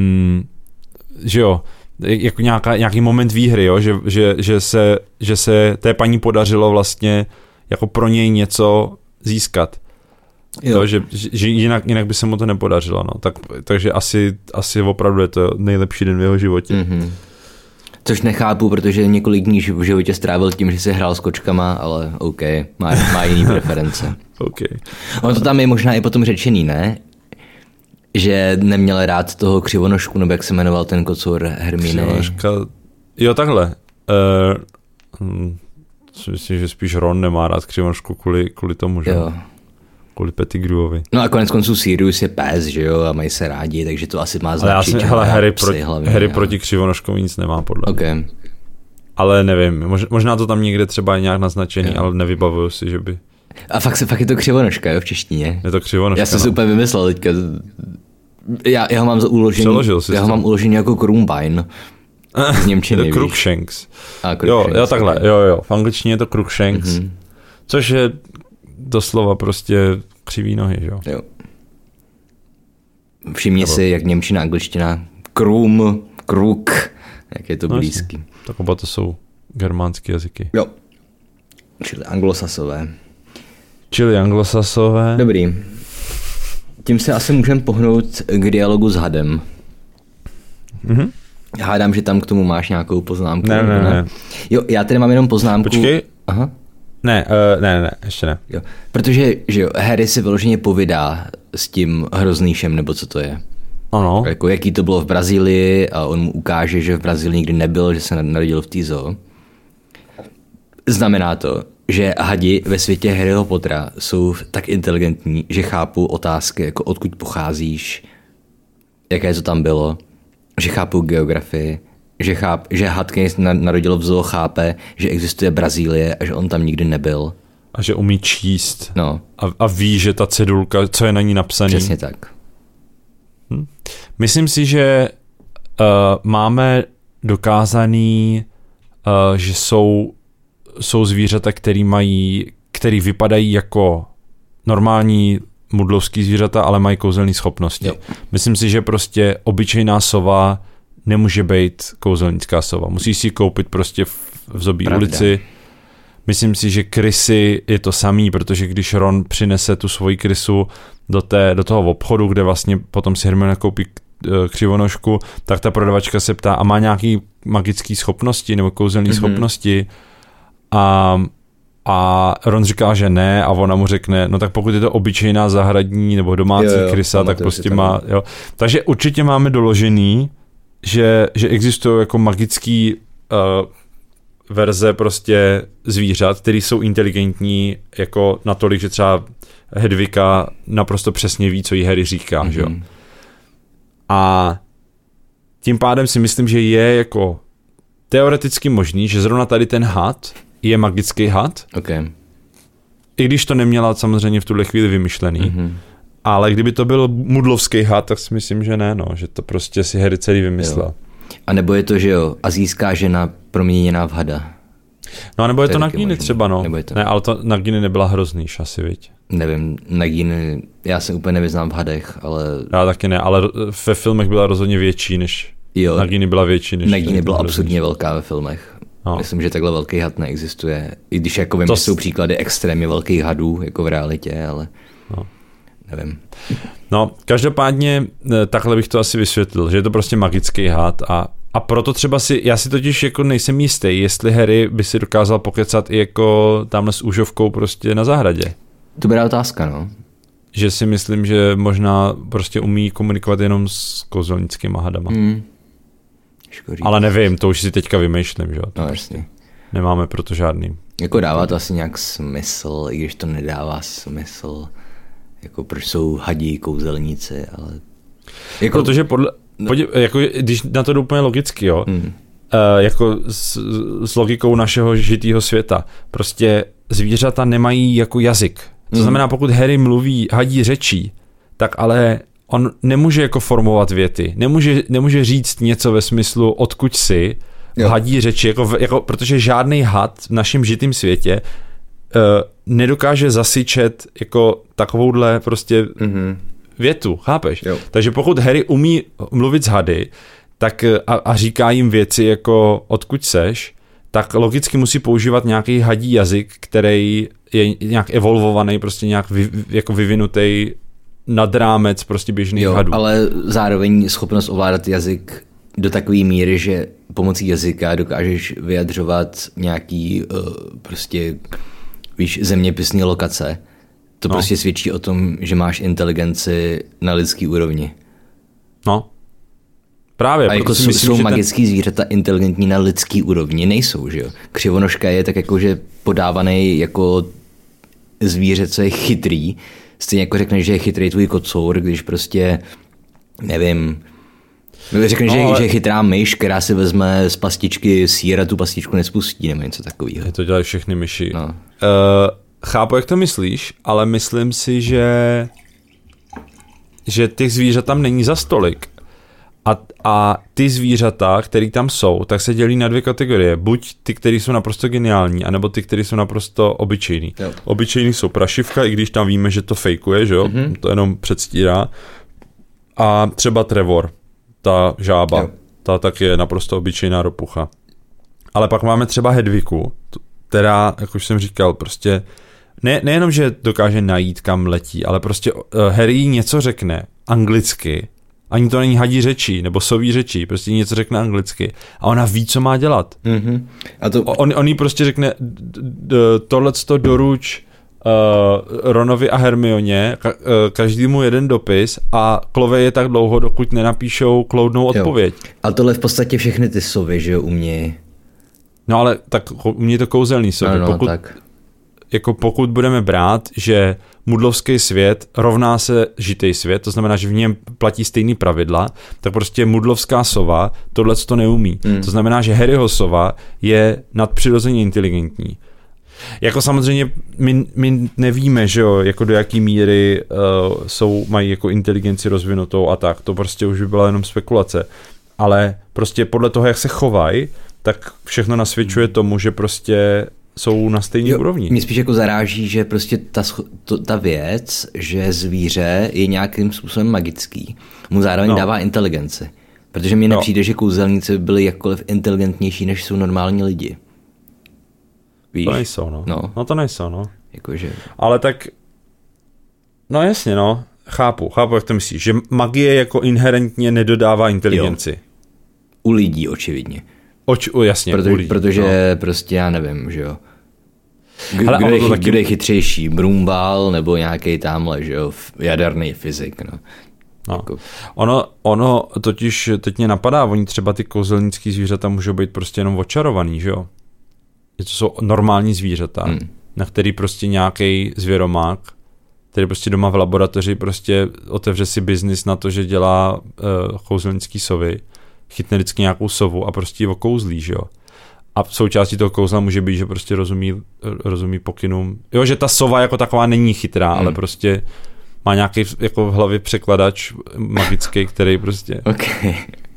Speaker 2: že jo, jako nějaký moment výhry, jo? Že se té paní podařilo vlastně jako pro něj něco získat. To, že jinak by se mu to nepodařilo. No. Takže asi opravdu je to nejlepší den v jeho životě.
Speaker 3: Mm-hmm. Což nechápu, protože několik dní v životě strávil tím, že si hrál s kočkama, ale OK, má jiný preference.
Speaker 2: Okay.
Speaker 3: Ono to tam je možná i potom řečený, ne? Že neměl rád toho křivonožku, nebo jak se jmenoval ten kocour Hermíny.
Speaker 2: Křivonožka, jo takhle. Myslím, že spíš Ron nemá rád křivonožku kvůli tomu, že?
Speaker 3: Jo.
Speaker 2: Kvůli Pettigrewovi.
Speaker 3: No a konec konců Sirius je pes, že jo, a mají se rádi, takže to asi má značit.
Speaker 2: Ale Harry proti křivonožkovi nic nemá, podle mě.
Speaker 3: Okay.
Speaker 2: Ale nevím, možná to tam někde třeba je nějak naznačený, ale nevybavuju si, že by...
Speaker 3: A fakt je to křivonožka, jo, v češtině?
Speaker 2: Je to křivonožka.
Speaker 3: Já jsem si úplně vymyslel teďka. Já ho mám mám uložený jako Krumbine. Z němčiny,
Speaker 2: víš. Cruikshanks.
Speaker 3: Cruikshanks.
Speaker 2: Jo, takhle, jo. V angličtině je to Cruikshanks. Což je doslova prostě křivý nohy, že jo. Všimni
Speaker 3: si, jak němčina, angličtina, kruk, jak je to blízký.
Speaker 2: Tak oba to jsou germánský jazyky.
Speaker 3: Jo, čili anglosasové. Dobrý. Tím se asi můžeme pohnout k dialogu s Hadem.
Speaker 2: Mhm.
Speaker 3: Hádám, že tam k tomu máš nějakou poznámku.
Speaker 2: Ne.
Speaker 3: Jo, já tady mám jenom poznámku.
Speaker 2: Počkej.
Speaker 3: Aha.
Speaker 2: Ne, ještě ne.
Speaker 3: Jo, protože že jo, Harry si vyloženě povídá s tím hroznýšem, nebo co to je.
Speaker 2: Ano.
Speaker 3: Jako jaký to bylo v Brazílii a on mu ukáže, že v Brazílii nikdy nebyl, že se narodil v té zoo. Znamená to, že hadi ve světě Harryho Pottera jsou tak inteligentní, že chápou otázky, jako odkud pocházíš, jaké to tam bylo, že chápou geografii, že had, který se narodil v zoo, chápe, že existuje Brazílie a že on tam nikdy nebyl.
Speaker 2: A že umí číst.
Speaker 3: No.
Speaker 2: A ví, že ta cedulka, co je na ní napsaný.
Speaker 3: Přesně tak.
Speaker 2: Myslím si, že máme dokázaný, že jsou zvířata, který vypadají jako normální mudlovský zvířata, ale mají kouzelné schopnosti.
Speaker 3: Jo.
Speaker 2: Myslím si, že prostě obyčejná sova nemůže být kouzelnická sova. Musíš si ji koupit prostě v Zobí ulici. Myslím si, že krysy je to samý, protože když Ron přinese tu svoji krysu do toho obchodu, kde vlastně potom si Hermiona koupí křivonožku, tak ta prodavačka se ptá, a má nějaký magické schopnosti nebo kouzelné schopnosti, a Ron říká, že ne, a ona mu řekne, no tak pokud je to obyčejná zahradní nebo domácí krysa, tak prostě má, jo. Takže určitě máme doložený, že existují jako magický verze prostě zvířat, které jsou inteligentní jako natolik, že třeba Hedvika naprosto přesně ví, co jí Harry říká, že jo. A tím pádem si myslím, že je jako teoreticky možný, že zrovna tady ten had je magický had.
Speaker 3: Okay.
Speaker 2: I když to neměla samozřejmě v tuhle chvíli vymyšlený. Ale kdyby to byl mudlovský had, tak si myslím, že ne, no, že to prostě si Harry celý vymyslel.
Speaker 3: Jo. A nebo je to, že jo, azijská žena proměněná v hada.
Speaker 2: No a nebo je to Nagini třeba, no.
Speaker 3: To...
Speaker 2: Ne, ale to Nagini nebyla hrozný, asi, viď?
Speaker 3: Nevím, Nagini, já se úplně nevyznám v hadech, ale...
Speaker 2: Já taky ne, ale ve filmech byla rozhodně větší, než...
Speaker 3: Jo.
Speaker 2: Nagini byla větší, než...
Speaker 3: Nagini byla absolutně velká ve filmech. No. Myslím, že takhle velký had neexistuje. I když jako vím, že jsou příklady extrémně velkých hadů, jako v realitě, ale...
Speaker 2: No.
Speaker 3: Nevím.
Speaker 2: No, každopádně takhle bych to asi vysvětlil, že je to prostě magický had a proto třeba já si totiž jako nejsem jistý, jestli Harry by si dokázal pokecat i jako tamhle s úžovkou prostě na zahradě.
Speaker 3: To byla otázka, no.
Speaker 2: Že si myslím, že možná prostě umí komunikovat jenom s kouzelnickýma hadama. Ale nevím, to už si teďka vymýšlím, že jo.
Speaker 3: No jasně.
Speaker 2: Nemáme proto žádný.
Speaker 3: Jako dává to asi nějak smysl, i když to nedává smysl. Jako proč jsou hadí kouzelníci, ale...
Speaker 2: Jako... Protože jako, když na to jde úplně logicky, jo, jako s logikou našeho žitýho světa, prostě zvířata nemají jako jazyk. To znamená, pokud Harry mluví hadí řečí, tak ale on nemůže jako formovat věty, nemůže říct něco ve smyslu odkud si v hadí řeči, jako, protože žádný had v našem žitým světě nedokáže zasyčet jako takovouhle prostě větu, chápeš?
Speaker 3: Jo.
Speaker 2: Takže pokud Harry umí mluvit s hady tak a říká jim věci jako odkud seš, tak logicky musí používat nějaký hadí jazyk, který je nějak evolvovaný, prostě nějak jako vyvinutý nad rámec prostě běžných hadů.
Speaker 3: Ale zároveň schopnost ovládat jazyk do takové míry, že pomocí jazyka dokážeš vyjadřovat nějaký prostě víš, zeměpisné lokace. To prostě svědčí o tom, že máš inteligenci na lidský úrovni.
Speaker 2: No. Právě.
Speaker 3: A jako jsou magický zvířata inteligentní na lidský úrovni? Nejsou, že jo? Křivonožka je tak jakože podávaný jako zvíře, co je chytrý. Stejně jako řekneš, že je chytrý tvůj kocour, když prostě, nevím, řekneš, že je chytrá myš, která si vezme z pastičky sýr a tu pastičku nespustí, nebo něco takového.
Speaker 2: Je to dělají všechny myši. No. Chápu, jak to myslíš, ale myslím si, že těch zvířat tam není za stolik. A ty zvířata, které tam jsou, tak se dělí na dvě kategorie. Buď ty, které jsou naprosto geniální, anebo ty, které jsou naprosto obyčejný. Jo. Obyčejný jsou prašivka, i když tam víme, že to fejkuje, že jo? To jenom předstírá. A třeba Trevor, ta žába, ta taky je naprosto obyčejná ropucha. Ale pak máme třeba Hedviku, která, jak už jsem říkal, prostě nejenom, že dokáže najít, kam letí, ale prostě Harry něco řekne anglicky, ani to není hadí řečí, nebo soví řečí, prostě něco řekne anglicky a ona ví, co má dělat.
Speaker 3: A to...
Speaker 2: On jí prostě řekne tohleto doruč Ronovi a Hermioně, každému jeden dopis a klove je tak dlouho, dokud nenapíšou kloudnou odpověď.
Speaker 3: A tohle v podstatě všechny ty sovy, že jo, umějí.
Speaker 2: No ale tak umějí to kouzelný sovy. Pokud budeme brát, že mudlovský svět rovná se žitý svět, to znamená, že v něm platí stejný pravidla, tak prostě mudlovská sova tohleto neumí. To znamená, že Harryho sova je nadpřirozeně inteligentní. Jako samozřejmě my nevíme, že jo, jako do jaký míry mají jako inteligenci rozvinutou a tak, to prostě už by byla jenom spekulace. ale prostě podle toho, jak se chovají, tak všechno nasvědčuje tomu, že prostě jsou na stejné úrovni.
Speaker 3: Mě spíš jako zaráží, že prostě ta věc, že zvíře je nějakým způsobem magický, mu zároveň dává inteligenci. Protože mně nepřijde, že kouzelníci byli jakkoliv inteligentnější, než jsou normální lidi. Víš?
Speaker 2: To nejsou, no to nejsou, no.
Speaker 3: Jakože...
Speaker 2: Ale tak, no jasně, no. Chápu, jak to myslíš, že magie jako inherentně nedodává inteligenci.
Speaker 3: Jo. U lidí očividně.
Speaker 2: Jasně, u lidí.
Speaker 3: Protože prostě já nevím, že jo. Kdo je chytřejší, Brumbál nebo nějaký tamhle, že jo, jaderný fyzik, no.
Speaker 2: Jako. Ono totiž teď mě napadá, oni třeba ty kouzelnický zvířata můžou být prostě jenom očarovaný, že jo. To jsou normální zvířata, na který prostě nějaký zvěromák, který prostě doma v laboratoři prostě otevře si biznis na to, že dělá kouzelnický sovy, chytne vždycky nějakou sovu a prostě ji okouzlí, že jo. A součástí toho kouzla může být, že prostě rozumí pokynům. Jo, že ta sova jako taková není chytrá, ale prostě má nějaký jako v hlavě překladač magický, který prostě...
Speaker 3: Okay.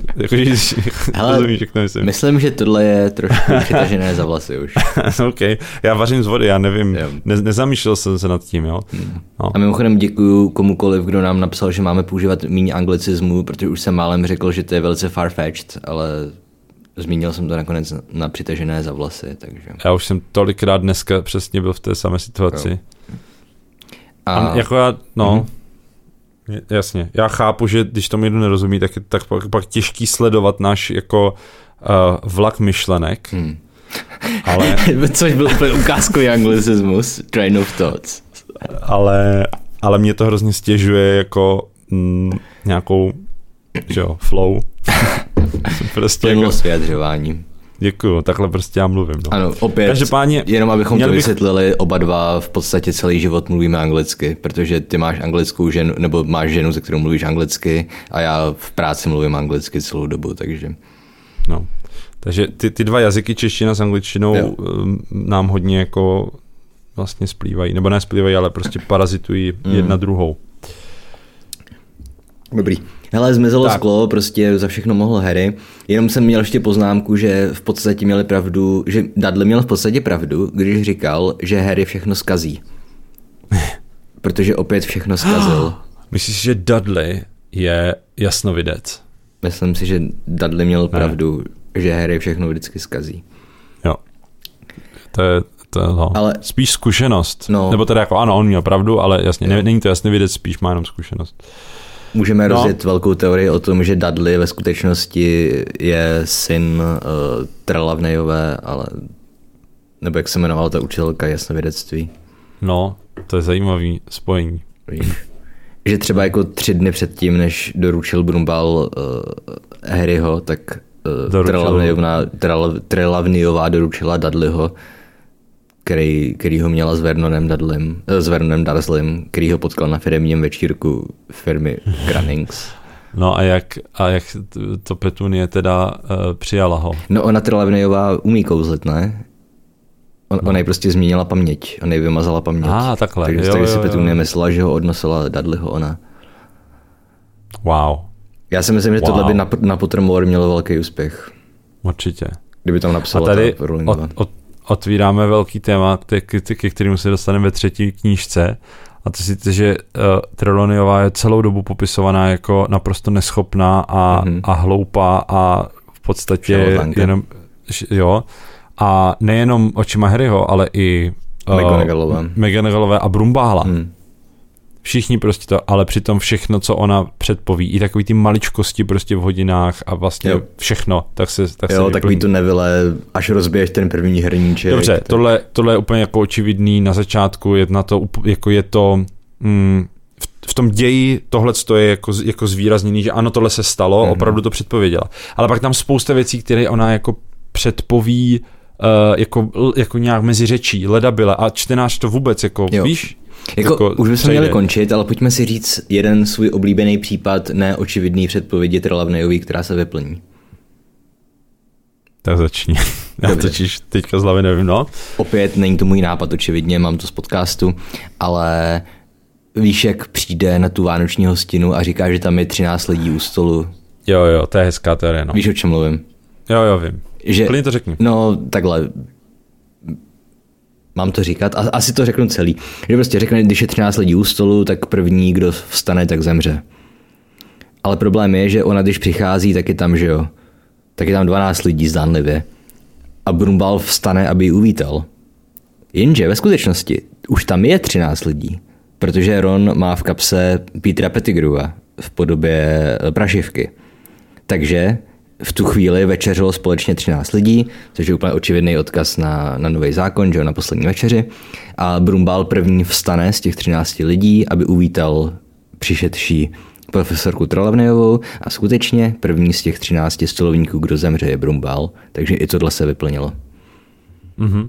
Speaker 2: Hele, rozumíš, jak to myslím.
Speaker 3: Myslím, že tohle je trošku přitažené za vlasy už.
Speaker 2: OK, já vařím z vody, já nevím, nezamýšlel jsem se nad tím, jo.
Speaker 3: No. A mimochodem děkuju komukoliv, kdo nám napsal, že máme používat méně anglicismů, protože už jsem málem řekl, že to je velice farfetched, ale zmínil jsem to nakonec na přitažené za vlasy, takže...
Speaker 2: Já už jsem tolikrát dneska přesně byl v té samé situaci. Jo. A jako já, jasně, já chápu, že když tomu někdo nerozumí, tak je pak těžký sledovat náš jako vlak myšlenek, ale...
Speaker 3: Což byl úplně ukázkový anglicismus, train of thoughts.
Speaker 2: Ale mě to hrozně stěžuje jako nějakou, že jo, flow.
Speaker 3: Prostě plynulost vyjadřování.
Speaker 2: Děkuju, takhle prostě já mluvím. No.
Speaker 3: Ano, opět, každopádně, jenom abychom to vysvětlili, oba dva v podstatě celý život mluvíme anglicky, protože ty máš anglickou ženu, nebo máš ženu, se kterou mluvíš anglicky a já v práci mluvím anglicky celou dobu, takže...
Speaker 2: No, takže ty dva jazyky, čeština s angličtinou, nám hodně jako vlastně splývají, nebo ne splývají, ale prostě parazitují jedna druhou.
Speaker 3: Dobrý. Hele, zmizelo sklo, prostě za všechno mohl Harry. Jenom jsem měl ještě poznámku, že v podstatě měli pravdu, že Dudley měl v podstatě pravdu, když říkal, že Harry všechno zkazí. Protože opět všechno zkazil.
Speaker 2: Myslíš, že Dudley je jasnovidec?
Speaker 3: Myslím si, že Dudley měl pravdu, že Harry všechno vždycky zkazí.
Speaker 2: Jo. To je ale, spíš zkušenost. No. Nebo teda jako ano, on měl pravdu, ale jasně, není to jasnovidec, spíš má jenom zkušenost.
Speaker 3: Můžeme rozjet velkou teorii o tom, že Dudley ve skutečnosti je syn Trelawneyové, ale nebo jak se jmenovala ta učitelka jasnovědectví.
Speaker 2: No, to je zajímavý spojení.
Speaker 3: Že třeba jako 3 dny předtím, než doručil Brumbál Harryho, tak Trelawneyová doručila Dudleyho, který ho měla s Vernonem Dursleym, který ho potkal na firemním večírku firmy Grunnings.
Speaker 2: No a jak to Petunie teda přijala ho?
Speaker 3: No ona Trelawneyová umí kouzlit, ne? Ona jí prostě změnila paměť, ona jí vymazala paměť.
Speaker 2: Takhle.
Speaker 3: Takže si Petunie myslela, že ho odnosila Dudleyho ona.
Speaker 2: Wow.
Speaker 3: Já si myslím, že tohle by na Pottermore mělo velký úspěch.
Speaker 2: Určitě.
Speaker 3: Kdyby tam napsala
Speaker 2: tady
Speaker 3: ta Rowlingová.
Speaker 2: Otvíráme velký téma, ke kterému se dostaneme ve 3. knížce. A to si, že Trelawneyová je celou dobu popisovaná jako naprosto neschopná a hloupá a v podstatě jenom, jo. A nejenom očima Harryho, ale i McGonagallové a Brumbála. Všichni prostě to, ale přitom všechno, co ona předpoví, i takový ty maličkosti prostě v hodinách a vlastně všechno, tak se
Speaker 3: takový tu Neville, až rozbiješ ten první hrníček.
Speaker 2: Dobře, tohle je úplně jako očividný na začátku, je to v tom ději tohle je jako zvýrazněný, že ano, tohle se stalo, opravdu to předpověděla. Ale pak tam spousta věcí, které ona jako předpoví jako nějak mezi řečí, ledabyle a čtenář to vůbec víš?
Speaker 3: Jako už bychom měli končit, ale pojďme si říct jeden svůj oblíbený případ neočividný předpovědi Trelawneyový, která se vyplní.
Speaker 2: Tak začni. Já totiž teďka z hlavy nevím, no.
Speaker 3: Opět není to můj nápad, očividně, mám to z podcastu, ale víš, jak přijde na tu vánoční hostinu a říká, že tam je 13 lidí u stolu
Speaker 2: Jo, to je hezká teorie, no.
Speaker 3: Víš, o čem mluvím?
Speaker 2: Jo, vím.
Speaker 3: Že,
Speaker 2: klidně to řekni.
Speaker 3: No, takhle. Mám to říkat? Asi to řeknu celý. Že prostě řekne, když je 13 lidí u stolu, tak první, kdo vstane, tak zemře. Ale problém je, že ona, když přichází, tak je tam, že jo? Tak je tam 12 lidí zdánlivě. A Brumbál vstane, aby ji uvítal. Jenže ve skutečnosti už tam je 13 lidí. Protože Ron má v kapse Petera Pettigrewa v podobě prašivky. Takže v tu chvíli večeřilo společně 13 lidí, což je úplně očividný odkaz na nový zákon, že jo, na poslední večeři. A Brumbál první vstane z těch 13 lidí, aby uvítal přišedší profesorku Trelawneyovou a skutečně první z těch 13 stolovníků, kdo zemře, je Brumbál. Takže i tohle se vyplnilo.
Speaker 2: Mhm.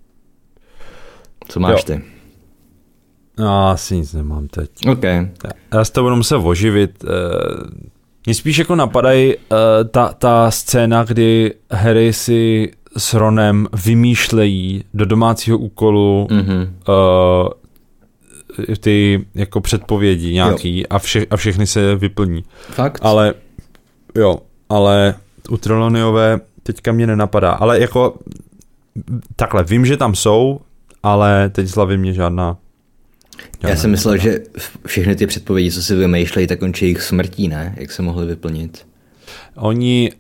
Speaker 3: Co máš ty?
Speaker 2: No, asi nic nemám teď.
Speaker 3: OK.
Speaker 2: Já se to budu muset oživit. Mě spíš jako napadají ta scéna, kdy Harry si s Ronem vymýšlejí do domácího úkolu ty jako předpovědi nějaký a všechny se vyplní.
Speaker 3: Fakt?
Speaker 2: Ale u Trelawneyové teďka mě nenapadá. Ale jako takhle, vím, že tam jsou, ale teď z hlavy mě žádná.
Speaker 3: Já jsem myslel, že všechny ty předpovědi, co si vymýšlejí, tak končí jejich smrtí, ne? Jak se mohli vyplnit?
Speaker 2: Oni,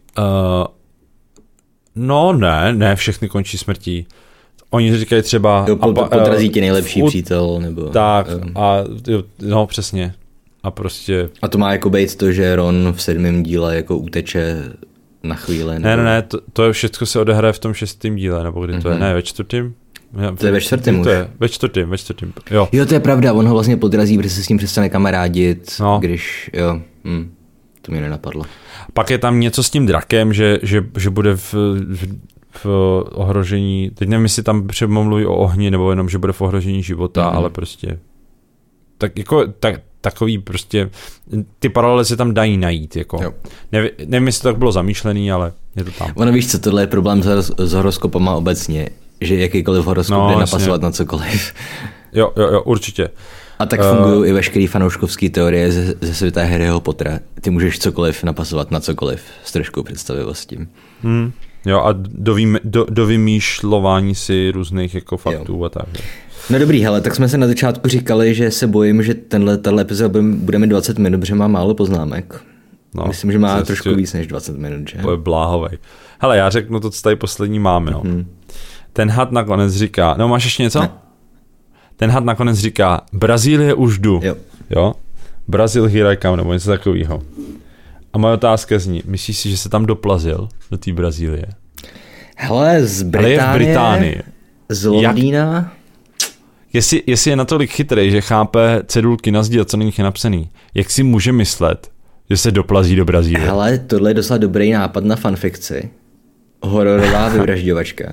Speaker 2: ne, všechny končí smrtí. Oni říkají třeba...
Speaker 3: Podrazí ti nejlepší přítel, nebo...
Speaker 2: Tak, no přesně. A prostě...
Speaker 3: A to má jako být to, že Ron v 7. díle jako uteče na chvíli, nebo...
Speaker 2: Ne, to je všechno se odehraje v tom 6. díle, nebo kdy to je, ne, ve 4.
Speaker 3: To je ve 4. už.
Speaker 2: To je ve 4. Jo,
Speaker 3: to je pravda, on ho vlastně podrazí, protože se s ním přestane kamarádit, když, to mě nenapadlo.
Speaker 2: Pak je tam něco s tím drakem, že bude v ohrožení, teď nevím, jestli tam mluví o ohni, nebo jenom, že bude v ohrožení života, ale prostě tak jako takový prostě, ty paralely se tam dají najít, jako. Nevím, jestli to tak bylo zamýšlený, ale je to tam.
Speaker 3: Ono víš co, tohle je problém s horoskopama obecně, že jakýkoliv horoskop jde napasovat na cokoliv.
Speaker 2: Jo, určitě.
Speaker 3: A tak fungují i veškeré fanouškovské teorie ze světa Harryho Pottera. Ty můžeš cokoliv napasovat na cokoliv s troškou představivostí.
Speaker 2: Jo, a do vymýšlování si různých jako faktů a tak.
Speaker 3: No dobrý, hele, tak jsme se na začátku říkali, že se bojím, že tahle epizoda bude mít 20 minut, protože má málo poznámek. No, myslím, že má trošku víc než 20 minut, že?
Speaker 2: To je bláhovej. Hele, já řeknu to, co tady poslední máme, no. Ten had nakonec říká, no máš ještě něco? Ne. Ten had nakonec říká, Brazílie už jdu. Jo? Brazil here I come, nebo něco takového. A moje otázka zní, myslíš si, že se tam doplazil do té Brazílie?
Speaker 3: Hele, z Británii. Z Londýna?
Speaker 2: Jestli je natolik chytrý, že chápe cedulky na zdi a co na nich je napsaný, jak si může myslet, že se doplazí do Brazílie?
Speaker 3: Hele, tohle je docela dobrý nápad na fanfikci. Hororová vyvražďovačka.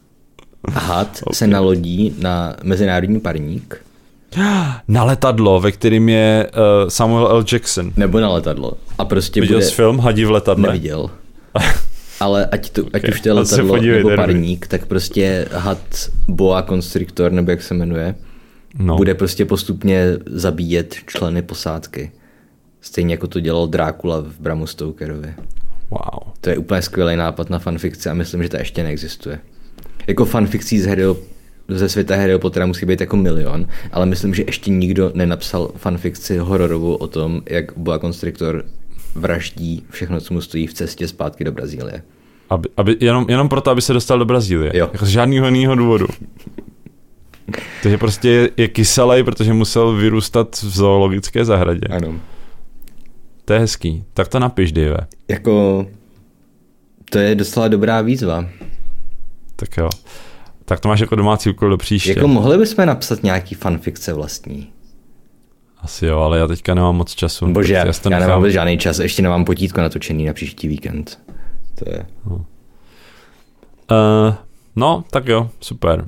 Speaker 3: Had se nalodí na mezinárodní parník.
Speaker 2: Na letadlo, ve kterým je Samuel L. Jackson.
Speaker 3: Nebo na letadlo. A prostě
Speaker 2: viděl jsi film Hadi v letadle?
Speaker 3: Neviděl. Ale ať už to je letadlo nebo parník, tak prostě had boa constrictor, nebo jak se jmenuje, bude prostě postupně zabíjet členy posádky. Stejně jako to dělal Drákula v Bramu Stokerovi.
Speaker 2: Wow.
Speaker 3: To je úplně skvělý nápad na fanfikci a myslím, že to ještě neexistuje. Jako fanfikcí ze světa Harryho Pottera musí být jako milion, ale myslím, že ještě nikdo nenapsal fanfikci hororovou o tom, jak boa constrictor vraždí všechno, co mu stojí v cestě zpátky do Brazílie.
Speaker 2: Jenom proto, aby se dostal do Brazílie. Jako z žádného jiného důvodu. Takže prostě je kyselej, protože musel vyrůstat v zoologické zahradě.
Speaker 3: Ano.
Speaker 2: To je hezký. Tak to napiš, Dave.
Speaker 3: Jako, to je docela dobrá výzva.
Speaker 2: Tak jo. Tak to máš jako domácí úkol do příště.
Speaker 3: Jako mohli bychom napsat nějaký fanfikce vlastní?
Speaker 2: Asi jo, ale já teďka nemám moc času.
Speaker 3: Bože, já nemám vůbec žádný čas, ještě nemám potítko natočený na příští víkend. To je...
Speaker 2: No, tak jo, super.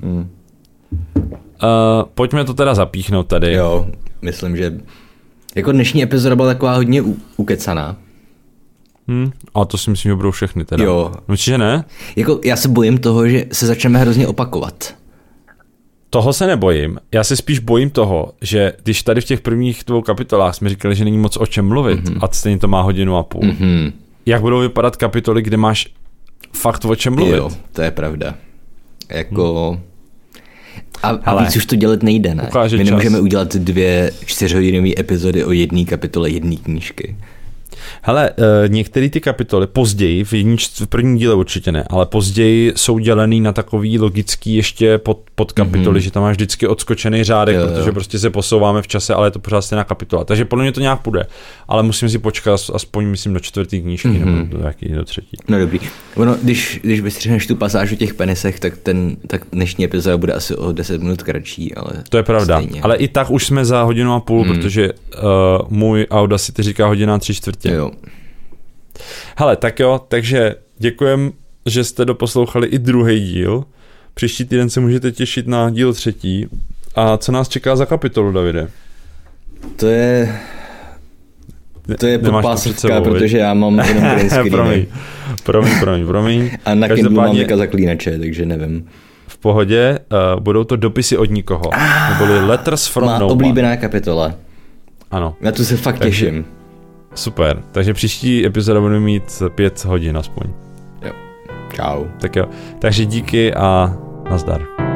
Speaker 2: Pojďme to teda zapíchnout tady.
Speaker 3: Jo, myslím, že jako dnešní epizoda byla taková hodně ukecaná.
Speaker 2: A to si myslím, že budou všechny teda.
Speaker 3: Jo.
Speaker 2: No čiže ne?
Speaker 3: Jako já se bojím toho, že se začneme hrozně opakovat.
Speaker 2: toho se nebojím. Já se spíš bojím toho, že když tady v těch prvních 2 kapitolách jsme říkali, že není moc o čem mluvit a stejně to má 1.5 hodiny, jak budou vypadat kapitoly, kde máš fakt o čem mluvit? Jo,
Speaker 3: to je pravda. Jako... A víc už to dělat nejde, ne? My nemůžeme udělat 2 4hodinové epizody o 1 kapitole 1 knížky.
Speaker 2: Hele, některé ty kapitoly později, v prvním díle určitě ne, ale později jsou dělený na takový logický ještě pod kapitoly, že tam máš vždycky odskočený řádek, protože prostě se posouváme v čase, ale je to pořád stejná kapitola. Takže podle mě to nějak půjde, ale musím si počkat aspoň, myslím, do 4. knížky nebo do 3.
Speaker 3: No dobrý. Ono, když vystřihneš tu pasáž o těch penisech, tak dnešní epizoda bude asi o 10 minut kratší, ale...
Speaker 2: To je pravda, stejně. Ale i tak už jsme za 1.5 hodiny, protože můj Audacity říká 1:03.
Speaker 3: Jo.
Speaker 2: Hele, tak jo, takže děkujem, že jste doposlouchali i 2. díl. Příští týden se můžete těšit na díl 3. A co nás čeká za kapitolu, Davide?
Speaker 3: To je podpásovka, protože já mám jenom green screen.
Speaker 2: Promiň.
Speaker 3: A na Kindle mám něka zaklínače, takže nevím.
Speaker 2: V pohodě, budou to dopisy od nikoho. Neboli letters from no one. Má
Speaker 3: oblíbená kapitola.
Speaker 2: Ano.
Speaker 3: Na tu se fakt těším.
Speaker 2: Super, takže příští epizoda budeme mít 5 hodin aspoň.
Speaker 3: Jo, čau.
Speaker 2: Tak jo, takže díky a nazdar.